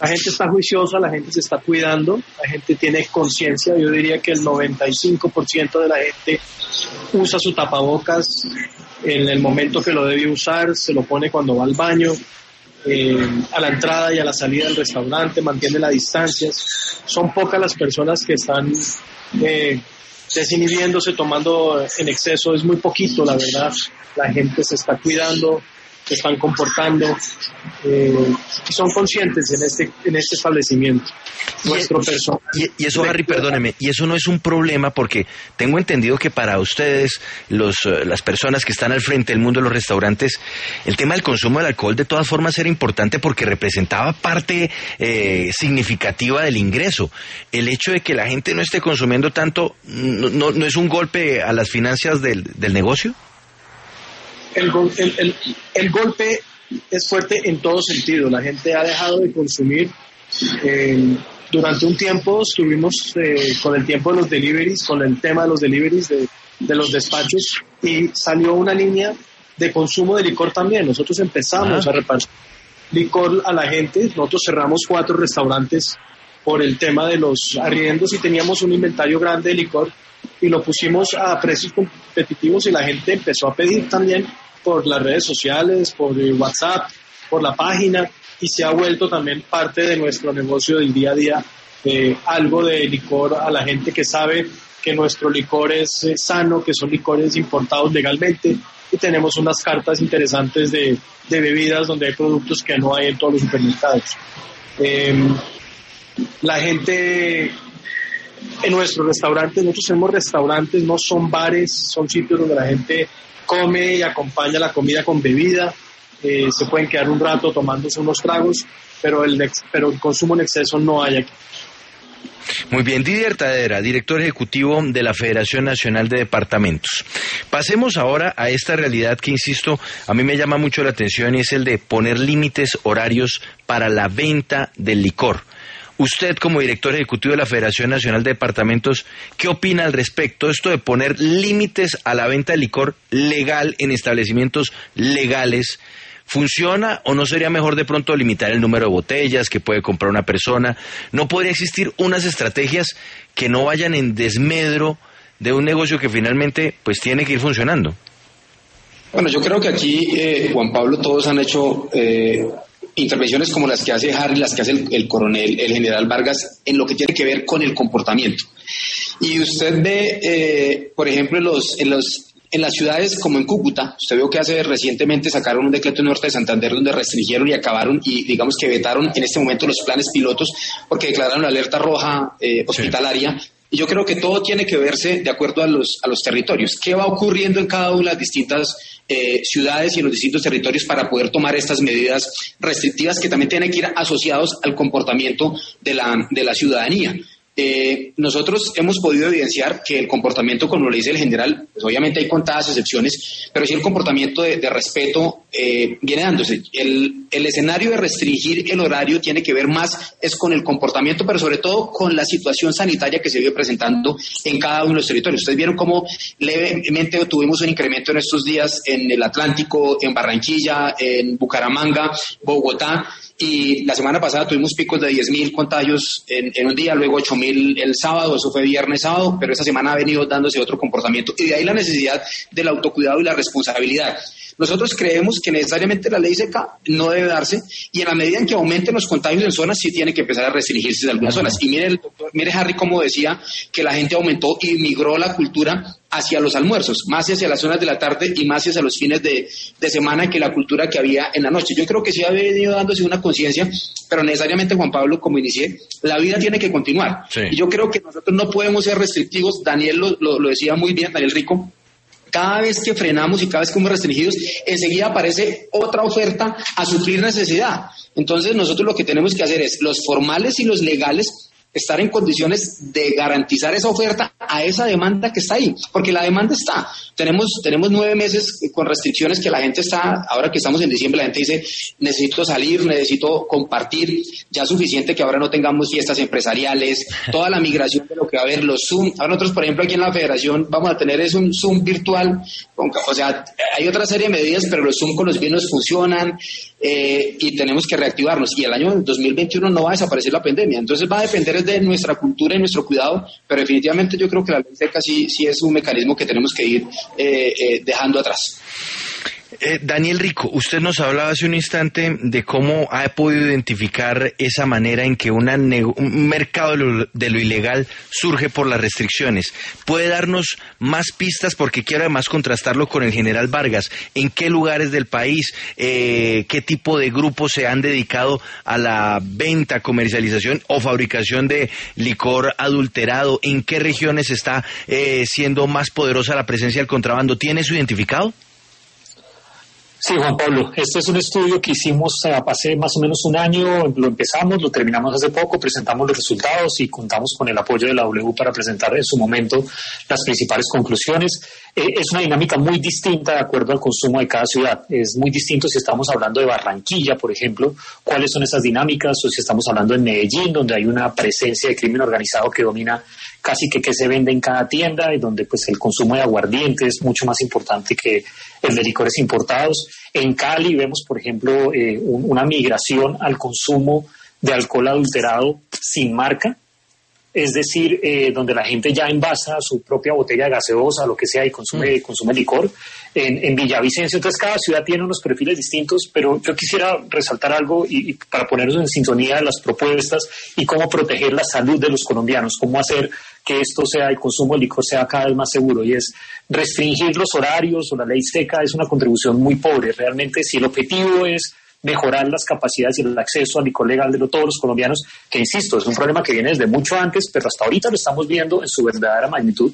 La gente está juiciosa, la gente se está cuidando, la gente tiene conciencia. Yo diría que el 95% de la gente usa su tapabocas en el momento que lo debe usar, se lo pone cuando va al baño, a la entrada y a la salida del restaurante, mantiene las distancias. Son pocas las personas que están desinhibiéndose, tomando en exceso, es muy poquito, la verdad. La gente se está cuidando, se están comportando, son conscientes en este establecimiento. Nuestro personal. Y eso, Harry, perdóneme, y eso no es un problema, porque tengo entendido que para ustedes, las personas que están al frente del mundo de los restaurantes, el tema del consumo del alcohol de todas formas era importante porque representaba parte significativa del ingreso. El hecho de que la gente no esté consumiendo tanto, ¿no es un golpe a las finanzas del negocio? El golpe es fuerte en todo sentido. La gente ha dejado de consumir. Durante un tiempo estuvimos con el tiempo de los deliveries, con el tema de los deliveries de los despachos, y salió una línea de consumo de licor también. Nosotros empezamos a repartir licor a la gente. Nosotros cerramos 4 restaurantes por el tema de los arriendos y teníamos un inventario grande de licor y lo pusimos a precios competitivos y la gente empezó a pedir también por las redes sociales, por WhatsApp, por la página, y se ha vuelto también parte de nuestro negocio del día a día, algo de licor a la gente que sabe que nuestro licor es sano, que son licores importados legalmente, y tenemos unas cartas interesantes de bebidas donde hay productos que no hay en todos los supermercados. La gente en nuestros restaurantes, nosotros tenemos restaurantes, no son bares, son sitios donde la gente come y acompaña la comida con bebida, se pueden quedar un rato tomándose unos tragos, pero el consumo en exceso no hay aquí. Muy bien, Didier Tadera, director ejecutivo de la Federación Nacional de Departamentos. Pasemos ahora a esta realidad que, insisto, a mí me llama mucho la atención, y es el de poner límites horarios para la venta del licor. Usted, como director ejecutivo de la Federación Nacional de Departamentos, ¿qué opina al respecto? Esto de poner límites a la venta de licor legal en establecimientos legales, ¿funciona o no sería mejor de pronto limitar el número de botellas que puede comprar una persona? ¿No podría existir unas estrategias que no vayan en desmedro de un negocio que finalmente pues tiene que ir funcionando? Bueno, yo creo que aquí, Juan Pablo, todos han hecho intervenciones como las que hace Harry, las que hace el coronel, el general Vargas, en lo que tiene que ver con el comportamiento. Y usted ve, por ejemplo, en las ciudades como en Cúcuta, usted vio que recientemente sacaron un decreto en Norte de Santander donde restringieron y acabaron y digamos que vetaron en este momento los planes pilotos porque declararon la alerta roja hospitalaria. Sí. Y yo creo que todo tiene que verse de acuerdo a los territorios. ¿Qué va ocurriendo en cada una de las distintas ciudades y en los distintos territorios para poder tomar estas medidas restrictivas que también tienen que ir asociados al comportamiento de la ciudadanía? Nosotros hemos podido evidenciar que el comportamiento, como lo dice el general, pues obviamente hay contadas excepciones, pero sí el comportamiento de respeto viene dándose. El escenario de restringir el horario tiene que ver más es con el comportamiento, pero sobre todo con la situación sanitaria que se vive presentando en cada uno de los territorios. Ustedes vieron cómo levemente tuvimos un incremento en estos días en el Atlántico, en Barranquilla, en Bucaramanga, Bogotá. Y la semana pasada tuvimos picos de 10.000 contagios en un día, luego 8.000 el sábado, eso fue viernes, sábado, pero esta semana ha venido dándose otro comportamiento. Y de ahí la necesidad del autocuidado y la responsabilidad. Nosotros creemos que necesariamente la ley seca no debe darse y en la medida en que aumenten los contagios en zonas sí tiene que empezar a restringirse en algunas zonas. Y mire Harry cómo decía que la gente aumentó y migró la cultura hacia los almuerzos, más hacia las zonas de la tarde y más hacia los fines de semana que la cultura que había en la noche. Yo creo que sí ha venido dándose una conciencia, pero necesariamente, Juan Pablo, como inicié, la vida tiene que continuar. Sí. Y yo creo que nosotros no podemos ser restrictivos. Daniel lo decía muy bien, Daniel Rico. Cada vez que frenamos y cada vez que somos restringidos, enseguida aparece otra oferta a suplir necesidad. Entonces nosotros lo que tenemos que hacer es los formales y los legales estar en condiciones de garantizar esa oferta a esa demanda que está ahí, porque la demanda está. Tenemos 9 meses con restricciones que la gente está, ahora que estamos en diciembre, la gente dice, necesito salir, necesito compartir, ya suficiente que ahora no tengamos fiestas empresariales, toda la migración de lo que va a haber, los Zoom. Ahora nosotros, por ejemplo, aquí en la Federación vamos a tener un Zoom virtual, o sea, hay otra serie de medidas, pero los Zoom con los vinos funcionan, y tenemos que reactivarnos. Y el año 2021 no va a desaparecer la pandemia, entonces va a depender de nuestra cultura y nuestro cuidado, pero definitivamente yo creo que la ley seca sí es un mecanismo que tenemos que ir dejando atrás. Daniel Rico, usted nos hablaba hace un instante de cómo ha podido identificar esa manera en que un mercado de lo ilegal surge por las restricciones. ¿Puede darnos más pistas? Porque quiero además contrastarlo con el general Vargas. ¿En qué lugares del país, qué tipo de grupos se han dedicado a la venta, comercialización o fabricación de licor adulterado? ¿En qué regiones está siendo más poderosa la presencia del contrabando? ¿Tiene eso identificado? Sí, Juan Pablo, este es un estudio que hicimos hace más o menos un año, lo empezamos, lo terminamos hace poco, presentamos los resultados y contamos con el apoyo de la W para presentar en su momento las principales conclusiones. Es una dinámica muy distinta de acuerdo al consumo de cada ciudad. Es muy distinto si estamos hablando de Barranquilla, por ejemplo, cuáles son esas dinámicas, o si estamos hablando de Medellín, donde hay una presencia de crimen organizado que domina casi que se vende en cada tienda y donde pues el consumo de aguardiente es mucho más importante que el de licores importados. En Cali vemos, por ejemplo, una migración al consumo de alcohol adulterado sin marca, es decir, donde la gente ya envasa su propia botella de gaseosa, lo que sea, y consume licor. En Villavicencio, entonces cada ciudad tiene unos perfiles distintos, pero yo quisiera resaltar algo y para ponernos en sintonía de las propuestas y cómo proteger la salud de los colombianos, cómo hacer que esto sea, el consumo de licor sea cada vez más seguro, y es restringir los horarios o la ley seca es una contribución muy pobre. Realmente, si el objetivo es mejorar las capacidades y el acceso al licor legal de todos los colombianos, que insisto, es un problema que viene desde mucho antes, pero hasta ahorita lo estamos viendo en su verdadera magnitud,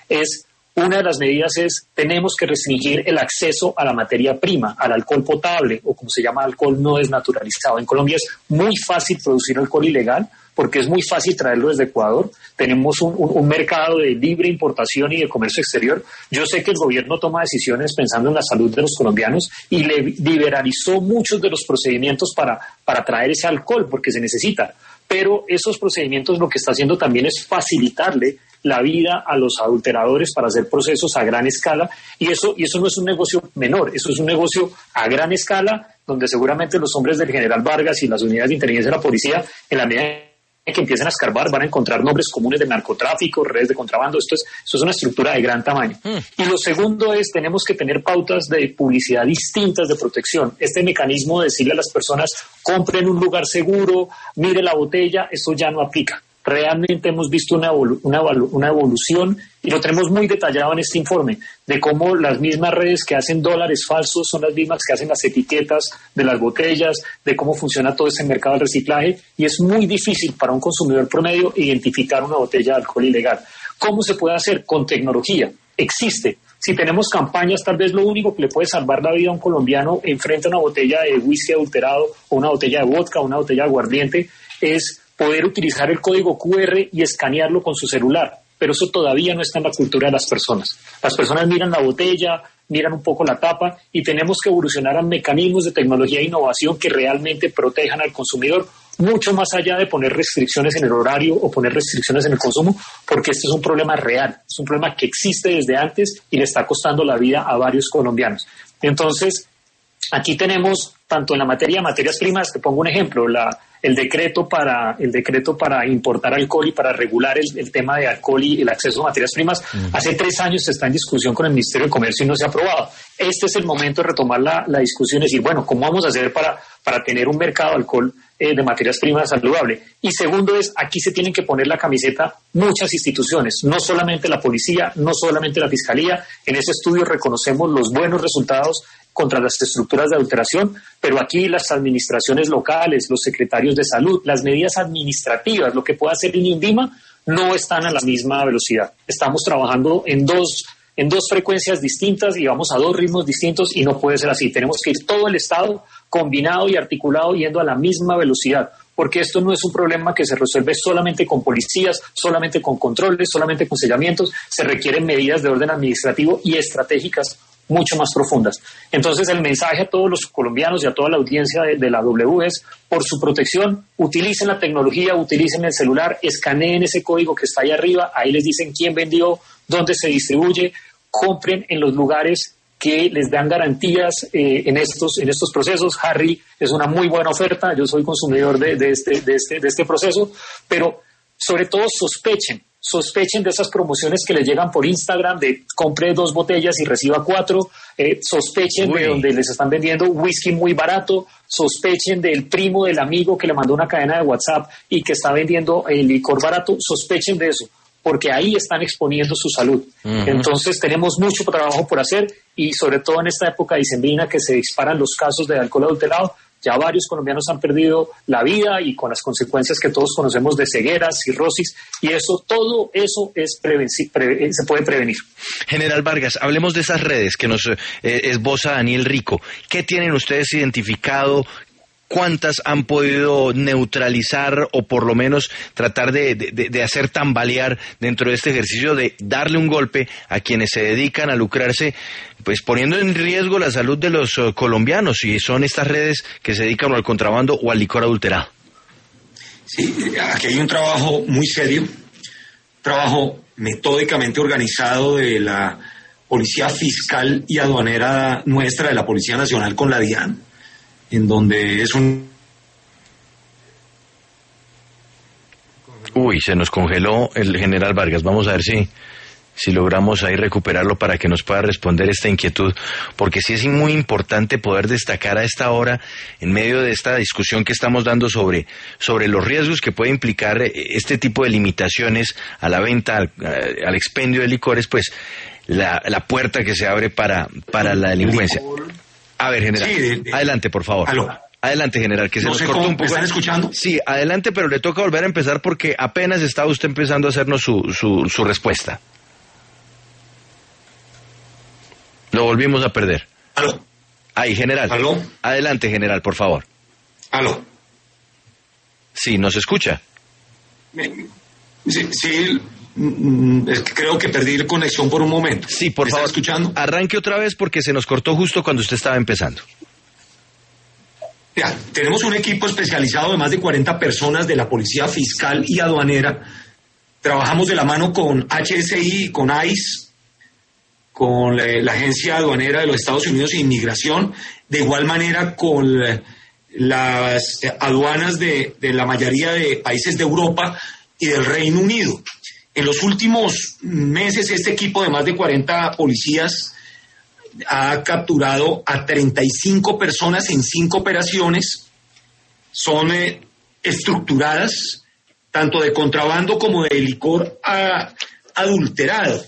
una de las medidas tenemos que restringir el acceso a la materia prima, al alcohol potable, o como se llama, alcohol no desnaturalizado. En Colombia es muy fácil producir alcohol ilegal, porque es muy fácil traerlo desde Ecuador. Tenemos un mercado de libre importación y de comercio exterior. Yo sé que el gobierno toma decisiones pensando en la salud de los colombianos y liberalizó muchos de los procedimientos para traer ese alcohol, porque se necesita. Pero esos procedimientos lo que está haciendo también es facilitarle la vida a los adulteradores para hacer procesos a gran escala, y eso no es un negocio menor, eso es un negocio a gran escala, donde seguramente los hombres del general Vargas y las unidades de inteligencia de la policía, en la medida que empiecen a escarbar, van a encontrar nombres comunes de narcotráfico, redes de contrabando. Esto es una estructura de gran tamaño. Y lo segundo tenemos que tener pautas de publicidad distintas de protección. Este mecanismo de decirle a las personas, compren un lugar seguro, mire la botella, eso ya no aplica. Realmente hemos visto una evolución, y lo tenemos muy detallado en este informe, de cómo las mismas redes que hacen dólares falsos son las mismas que hacen las etiquetas de las botellas, de cómo funciona todo ese mercado del reciclaje, y es muy difícil para un consumidor promedio identificar una botella de alcohol ilegal. ¿Cómo se puede hacer? Con tecnología. Existe. Si tenemos campañas, tal vez lo único que le puede salvar la vida a un colombiano enfrente a una botella de whisky adulterado, o una botella de vodka, o una botella de aguardiente, es poder utilizar el código QR y escanearlo con su celular, pero eso todavía no está en la cultura de las personas. Las personas miran la botella, miran un poco la tapa, y tenemos que evolucionar a mecanismos de tecnología e innovación que realmente protejan al consumidor, mucho más allá de poner restricciones en el horario o poner restricciones en el consumo, porque este es un problema real, es un problema que existe desde antes y le está costando la vida a varios colombianos. Entonces, aquí tenemos, tanto en la materia de materias primas, te pongo un ejemplo, el decreto para importar alcohol y para regular el tema de alcohol y el acceso a materias primas, hace 3 años está en discusión con el Ministerio de Comercio y no se ha aprobado. Este es el momento de retomar la discusión y decir, bueno, ¿cómo vamos a hacer para tener un mercado de alcohol de materias primas saludable? Y segundo aquí se tienen que poner la camiseta muchas instituciones, no solamente la policía, no solamente la fiscalía. En ese estudio reconocemos los buenos resultados contra las estructuras de adulteración, pero aquí las administraciones locales, los secretarios de salud, las medidas administrativas, lo que puede hacer el INVIMA, no están a la misma velocidad. Estamos trabajando en dos frecuencias distintas y vamos a 2 ritmos distintos, y no puede ser así. Tenemos que ir todo el Estado combinado y articulado yendo a la misma velocidad. porque esto no es un problema que se resuelve solamente con policías, solamente con controles, solamente con sellamientos, se requieren medidas de orden administrativo y estratégicas mucho más profundas. Entonces el mensaje a todos los colombianos y a toda la audiencia de la W es, por su protección, utilicen la tecnología, utilicen el celular, escaneen ese código que está ahí arriba, ahí les dicen quién vendió, dónde se distribuye, compren en los lugares que les dan garantías en estos procesos. Harry es una muy buena oferta, yo soy consumidor de este proceso, pero sobre todo sospechen de esas promociones que les llegan por Instagram de compre 2 botellas y reciba 4, sospechen de donde les están vendiendo whisky muy barato, sospechen del primo del amigo que le mandó una cadena de WhatsApp y que está vendiendo el licor barato, sospechen de eso, porque ahí están exponiendo su salud. Entonces tenemos mucho trabajo por hacer y sobre todo en esta época dicembrina que se disparan los casos de alcohol adulterado. Ya varios colombianos han perdido la vida y con las consecuencias que todos conocemos de ceguera, cirrosis, y todo eso se puede prevenir. General Vargas, hablemos de esas redes que nos esboza Daniel Rico. ¿Qué tienen ustedes identificado? ¿Cuántas han podido neutralizar o por lo menos tratar de hacer tambalear dentro de este ejercicio de darle un golpe a quienes se dedican a lucrarse, pues poniendo en riesgo la salud de los colombianos, y son estas redes que se dedican al contrabando o al licor adulterado? Sí, aquí hay un trabajo muy serio, trabajo metódicamente organizado de la Policía Fiscal y Aduanera nuestra, de la Policía Nacional con la DIAN, en donde es un... Uy, se nos congeló el general Vargas. Vamos a ver si logramos ahí recuperarlo para que nos pueda responder esta inquietud, porque sí es muy importante poder destacar a esta hora, en medio de esta discusión que estamos dando sobre los riesgos que puede implicar este tipo de limitaciones a la venta, al expendio de licores, pues la puerta que se abre para la delincuencia. A ver, general, sí, adelante, por favor. Aló. Adelante, general, que se nos cortó un poco. ¿Me están escuchando? Sí, adelante, pero le toca volver a empezar porque apenas estaba usted empezando a hacernos su respuesta. Lo volvimos a perder. Aló. Ahí, general. Aló. Adelante, general, por favor. Aló. Sí, ¿nos escucha? Sí, creo que perdí la conexión por un momento. Sí, por favor. ¿Está escuchando? Arranque otra vez porque se nos cortó justo cuando usted estaba empezando. Ya, tenemos un equipo especializado de más de 40 personas de la Policía Fiscal y Aduanera. Trabajamos de la mano con HSI, con ICE, con la Agencia Aduanera de los Estados Unidos de Inmigración, de igual manera con las aduanas de la mayoría de países de Europa y del Reino Unido. En los últimos meses, este equipo de más de 40 policías ha capturado a 35 personas en 5 operaciones. Son estructuradas, tanto de contrabando como de licor adulterado.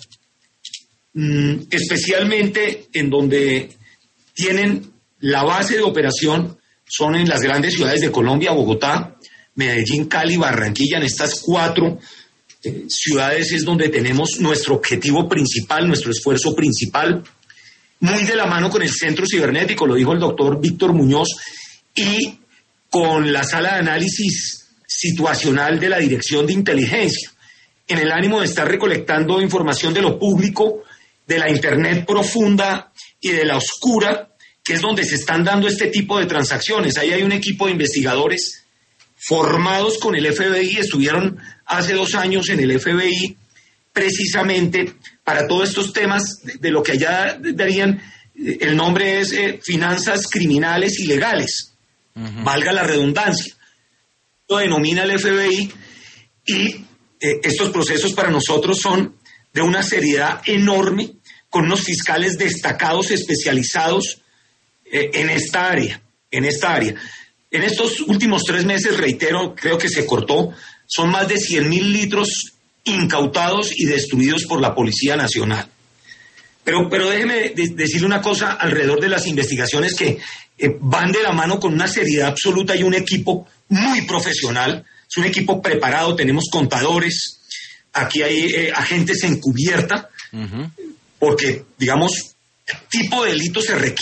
Especialmente en donde tienen la base de operación, son en las grandes ciudades de Colombia, Bogotá, Medellín, Cali, Barranquilla. En estas 4 ciudades es donde tenemos nuestro objetivo principal, nuestro esfuerzo principal, muy de la mano con el Centro Cibernético, lo dijo el doctor Víctor Muñoz, y con la Sala de Análisis Situacional de la Dirección de Inteligencia, en el ánimo de estar recolectando información de lo público, de la Internet profunda y de la oscura, que es donde se están dando este tipo de transacciones. Ahí hay un equipo de investigadores formados con el FBI, estuvieron hace 2 años en el FBI precisamente para todos estos temas de lo que allá darían, el nombre es finanzas criminales ilegales, valga la redundancia, lo denomina el FBI, y estos procesos para nosotros son de una seriedad enorme, con unos fiscales destacados, especializados en esta área. En estos últimos 3 meses, reitero, creo que se cortó, son más de 100.000 litros incautados y destruidos por la Policía Nacional. Pero déjeme decirle una cosa alrededor de las investigaciones que van de la mano con una seriedad absoluta y un equipo muy profesional. Es un equipo preparado, tenemos contadores, aquí hay agentes encubierta, porque, digamos, el tipo de delito se requiere.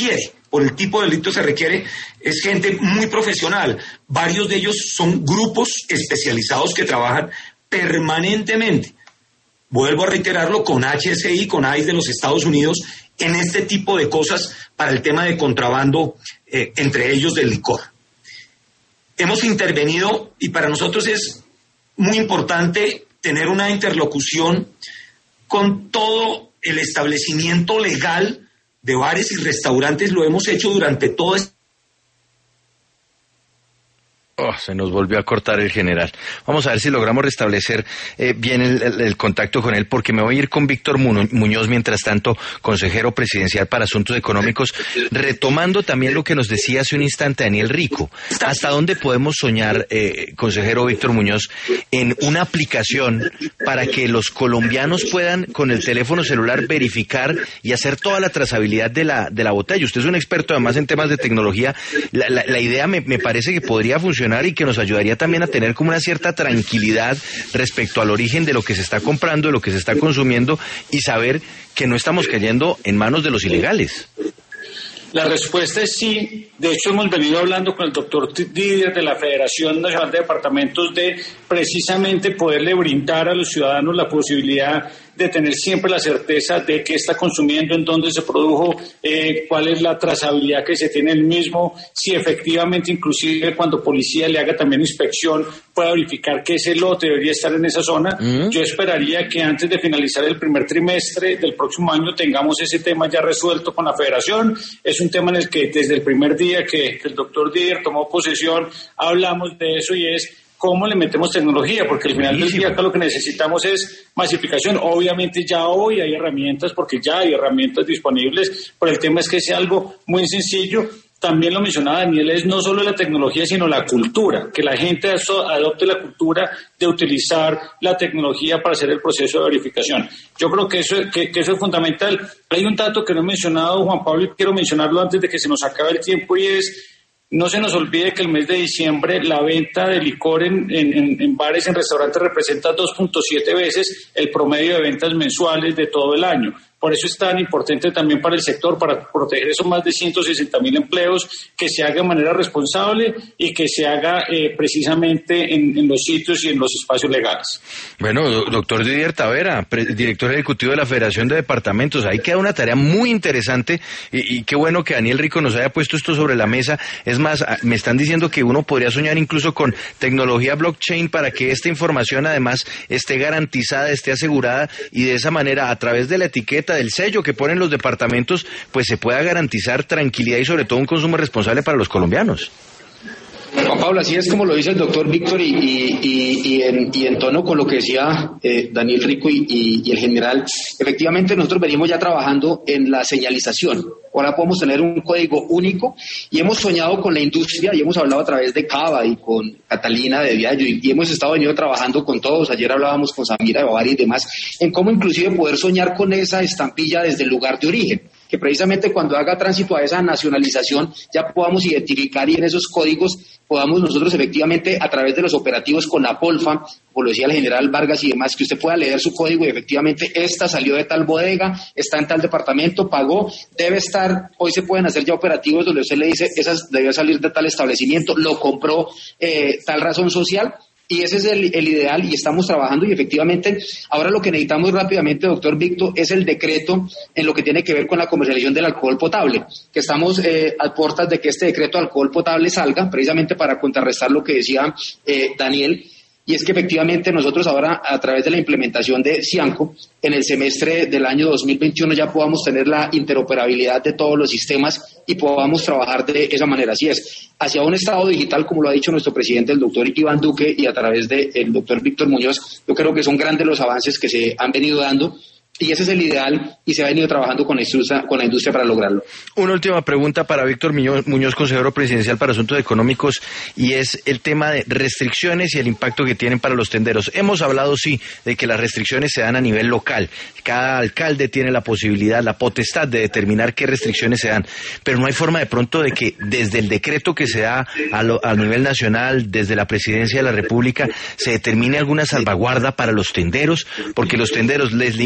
por el tipo de delito se requiere, es gente muy profesional. Varios de ellos son grupos especializados que trabajan permanentemente, vuelvo a reiterarlo, con HSI, con ICE de los Estados Unidos, en este tipo de cosas para el tema de contrabando, entre ellos del licor. Hemos intervenido y para nosotros es muy importante tener una interlocución con todo el establecimiento legal de bares y restaurantes. Lo hemos hecho durante todo este... Se nos volvió a cortar el general. Vamos a ver si logramos restablecer bien el contacto con él, porque me voy a ir con Víctor Muñoz, mientras tanto, consejero presidencial para Asuntos Económicos, retomando también lo que nos decía hace un instante Daniel Rico. ¿Hasta dónde podemos soñar, consejero Víctor Muñoz, en una aplicación para que los colombianos puedan, con el teléfono celular, verificar y hacer toda la trazabilidad de la botella? Usted es un experto además en temas de tecnología. La idea me parece que podría funcionar y que nos ayudaría también a tener como una cierta tranquilidad respecto al origen de lo que se está comprando, de lo que se está consumiendo, y saber que no estamos cayendo en manos de los ilegales. La respuesta es sí. De hecho, hemos venido hablando con el doctor Didier de la Federación Nacional de Departamentos de precisamente poderle brindar a los ciudadanos la posibilidad de tener siempre la certeza de qué está consumiendo, en dónde se produjo, cuál es la trazabilidad que se tiene el mismo, si efectivamente inclusive cuando policía le haga también inspección pueda verificar que ese lote debería estar en esa zona. Yo esperaría que antes de finalizar el primer trimestre del próximo año tengamos ese tema ya resuelto con la Federación. Es un tema en el que desde el primer día que el doctor Didier tomó posesión hablamos de eso, y es cómo le metemos tecnología, porque al final del día acá lo que necesitamos es masificación. Obviamente ya hoy hay herramientas, porque ya hay herramientas disponibles, pero el tema es que sea algo muy sencillo. También lo mencionaba Daniel, es no solo la tecnología, sino la cultura, que la gente adopte la cultura de utilizar la tecnología para hacer el proceso de verificación. Yo creo que eso es fundamental. Hay un dato que no he mencionado, Juan Pablo, y quiero mencionarlo antes de que se nos acabe el tiempo, y es: no se nos olvide que el mes de diciembre la venta de licor en bares, en restaurantes, representa 2.7 veces el promedio de ventas mensuales de todo el año. Por eso es tan importante también para el sector, para proteger esos más de 160.000 empleos, que se haga de manera responsable y que se haga precisamente en los sitios y en los espacios legales. Bueno, doctor Didier Tavera, director ejecutivo de la Federación de Departamentos, ahí queda una tarea muy interesante, y qué bueno que Daniel Rico nos haya puesto esto sobre la mesa. Es más, me están diciendo que uno podría soñar incluso con tecnología blockchain para que esta información además esté garantizada, esté asegurada, y de esa manera, a través de la etiqueta, del sello que ponen los departamentos, pues se pueda garantizar tranquilidad y sobre todo un consumo responsable para los colombianos. Juan Pablo, así es como lo dice el doctor Víctor, y en tono con lo que decía Daniel Rico y el general. Efectivamente, nosotros venimos ya trabajando en la señalización. Ahora podemos tener un código único, y hemos soñado con la industria, y hemos hablado a través de Cava y con Catalina de Viallo, y hemos venido trabajando con todos. Ayer hablábamos con Samira de Bavaria y demás, en cómo inclusive poder soñar con esa estampilla desde el lugar de origen, que precisamente cuando haga tránsito a esa nacionalización ya podamos identificar, y en esos códigos podamos nosotros efectivamente, a través de los operativos con la Polfa, como lo decía el general Vargas y demás, que usted pueda leer su código y efectivamente esta salió de tal bodega, está en tal departamento, pagó, debe estar, hoy se pueden hacer ya operativos donde usted le dice, esa debió salir de tal establecimiento, lo compró tal razón social. Y ese es el ideal, y estamos trabajando, y efectivamente ahora lo que necesitamos rápidamente, doctor Víctor, es el decreto en lo que tiene que ver con la comercialización del alcohol potable, que estamos a puertas de que este decreto de alcohol potable salga, precisamente para contrarrestar lo que decía Daniel. Y es que efectivamente nosotros ahora, a través de la implementación de Cianco, en el semestre del año 2021 ya podamos tener la interoperabilidad de todos los sistemas y podamos trabajar de esa manera. Así es, hacia un estado digital, como lo ha dicho nuestro presidente, el doctor Iván Duque, y a través del doctor Víctor Muñoz. Yo creo que son grandes los avances que se han venido dando, y ese es el ideal, y se ha venido trabajando con la industria para lograrlo. Una última pregunta para Víctor Muñoz, consejero presidencial para Asuntos Económicos, y es el tema de restricciones y el impacto que tienen para los tenderos. Hemos hablado, sí, de que las restricciones se dan a nivel local. Cada alcalde tiene la posibilidad, la potestad de determinar qué restricciones se dan, pero no hay forma de pronto de que desde el decreto que se da a nivel nacional, desde la Presidencia de la República, se determine alguna salvaguarda para los tenderos, porque los tenderos les limitan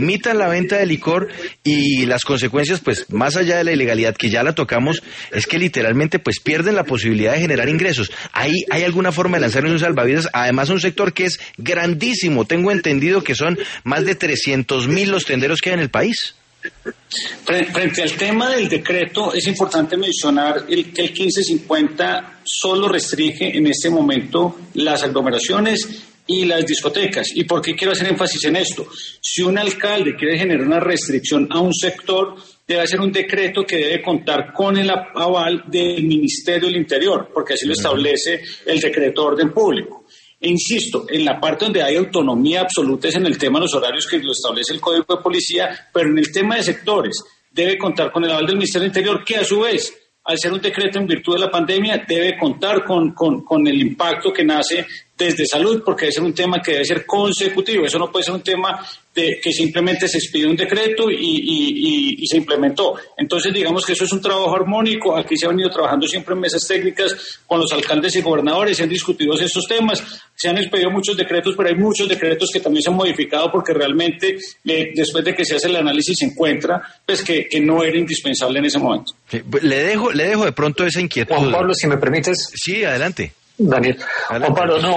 la venta de licor y las consecuencias, pues más allá de la ilegalidad que ya la tocamos, es que literalmente pues pierden la posibilidad de generar ingresos. ¿Hay alguna forma de lanzarles un salvavidas? Además, un sector que es grandísimo. Tengo entendido que son más de 300.000 los tenderos que hay en el país. Frente al tema del decreto, es importante mencionar que el 1550 solo restringe en este momento las aglomeraciones y las discotecas. ¿Y por qué quiero hacer énfasis en esto? Si un alcalde quiere generar una restricción a un sector, debe hacer un decreto que debe contar con el aval del Ministerio del Interior, porque así lo establece el decreto de orden público. E insisto, en la parte donde hay autonomía absoluta es en el tema de los horarios que lo establece el Código de Policía, pero en el tema de sectores debe contar con el aval del Ministerio del Interior, que a su vez, al ser un decreto en virtud de la pandemia, debe contar con el impacto que nace desde salud, porque debe ser un tema que debe ser consecutivo. Eso no puede ser un tema que simplemente se expide un decreto y se implementó. Entonces, digamos que eso es un trabajo armónico. Aquí se ha venido trabajando siempre en mesas técnicas con los alcaldes y gobernadores, se han discutido estos temas, se han expedido muchos decretos, pero hay muchos decretos que también se han modificado porque realmente, después de que se hace el análisis, se encuentra pues que no era indispensable en ese momento. Le dejo de pronto esa inquietud. Juan Pablo, si me permites. Sí, adelante. Daniel. Juan Pablo, no,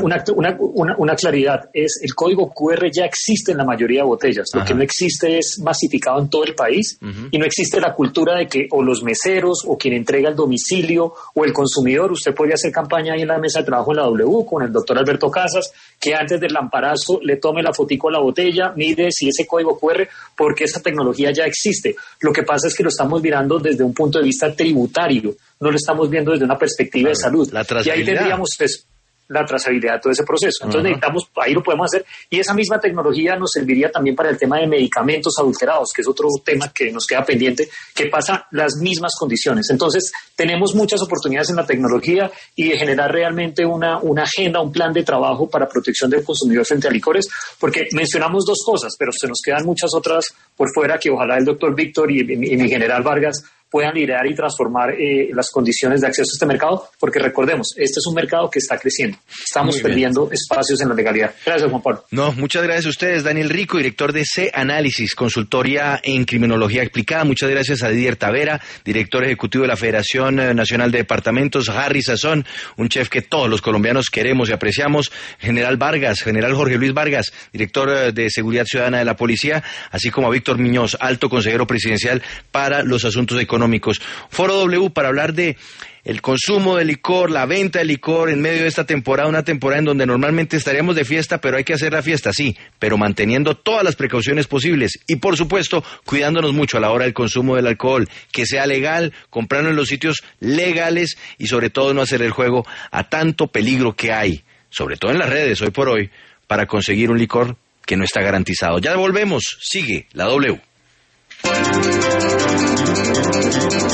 una claridad. El código QR ya existe en la mayoría de botellas. Lo que no existe es masificado en todo el país y no existe la cultura de que o los meseros o quien entrega el domicilio o el consumidor, usted podría hacer campaña ahí en la mesa de trabajo en la W con el doctor Alberto Casas, que antes del lamparazo le tome la fotico a la botella, mide si ese código QR, porque esa tecnología ya existe. Lo que pasa es que lo estamos mirando desde un punto de vista tributario, no lo estamos viendo desde una perspectiva de salud. Y ahí tendríamos pues, la trazabilidad de todo ese proceso. Entonces necesitamos, ahí lo podemos hacer, y esa misma tecnología nos serviría también para el tema de medicamentos adulterados, que es otro tema que nos queda pendiente, que pasa las mismas condiciones. Entonces tenemos muchas oportunidades en la tecnología y de generar realmente una agenda, un plan de trabajo para protección del consumidor frente a licores, porque mencionamos dos cosas, pero se nos quedan muchas otras por fuera que ojalá el doctor Víctor y mi general Vargas puedan liderar y transformar las condiciones de acceso a este mercado, porque recordemos, este es un mercado que está creciendo. Estamos perdiendo espacios en la legalidad. Gracias, Juan Pablo. No, muchas gracias a ustedes. Daniel Rico, director de C-Análisis, consultoría en criminología explicada. Muchas gracias a Didier Tavera, director ejecutivo de la Federación Nacional de Departamentos. Harry Sazón, un chef que todos los colombianos queremos y apreciamos. General Jorge Luis Vargas, director de Seguridad Ciudadana de la Policía, así como a Víctor Muñoz, alto consejero presidencial para los asuntos económicos. Foro W para hablar de el consumo de licor, la venta de licor en medio de esta temporada, una temporada en donde normalmente estaríamos de fiesta, pero hay que hacer la fiesta, sí, pero manteniendo todas las precauciones posibles y, por supuesto, cuidándonos mucho a la hora del consumo del alcohol, que sea legal, comprarlo en los sitios legales y, sobre todo, no hacer el juego a tanto peligro que hay, sobre todo en las redes hoy por hoy, para conseguir un licor que no está garantizado. Ya volvemos, sigue la W.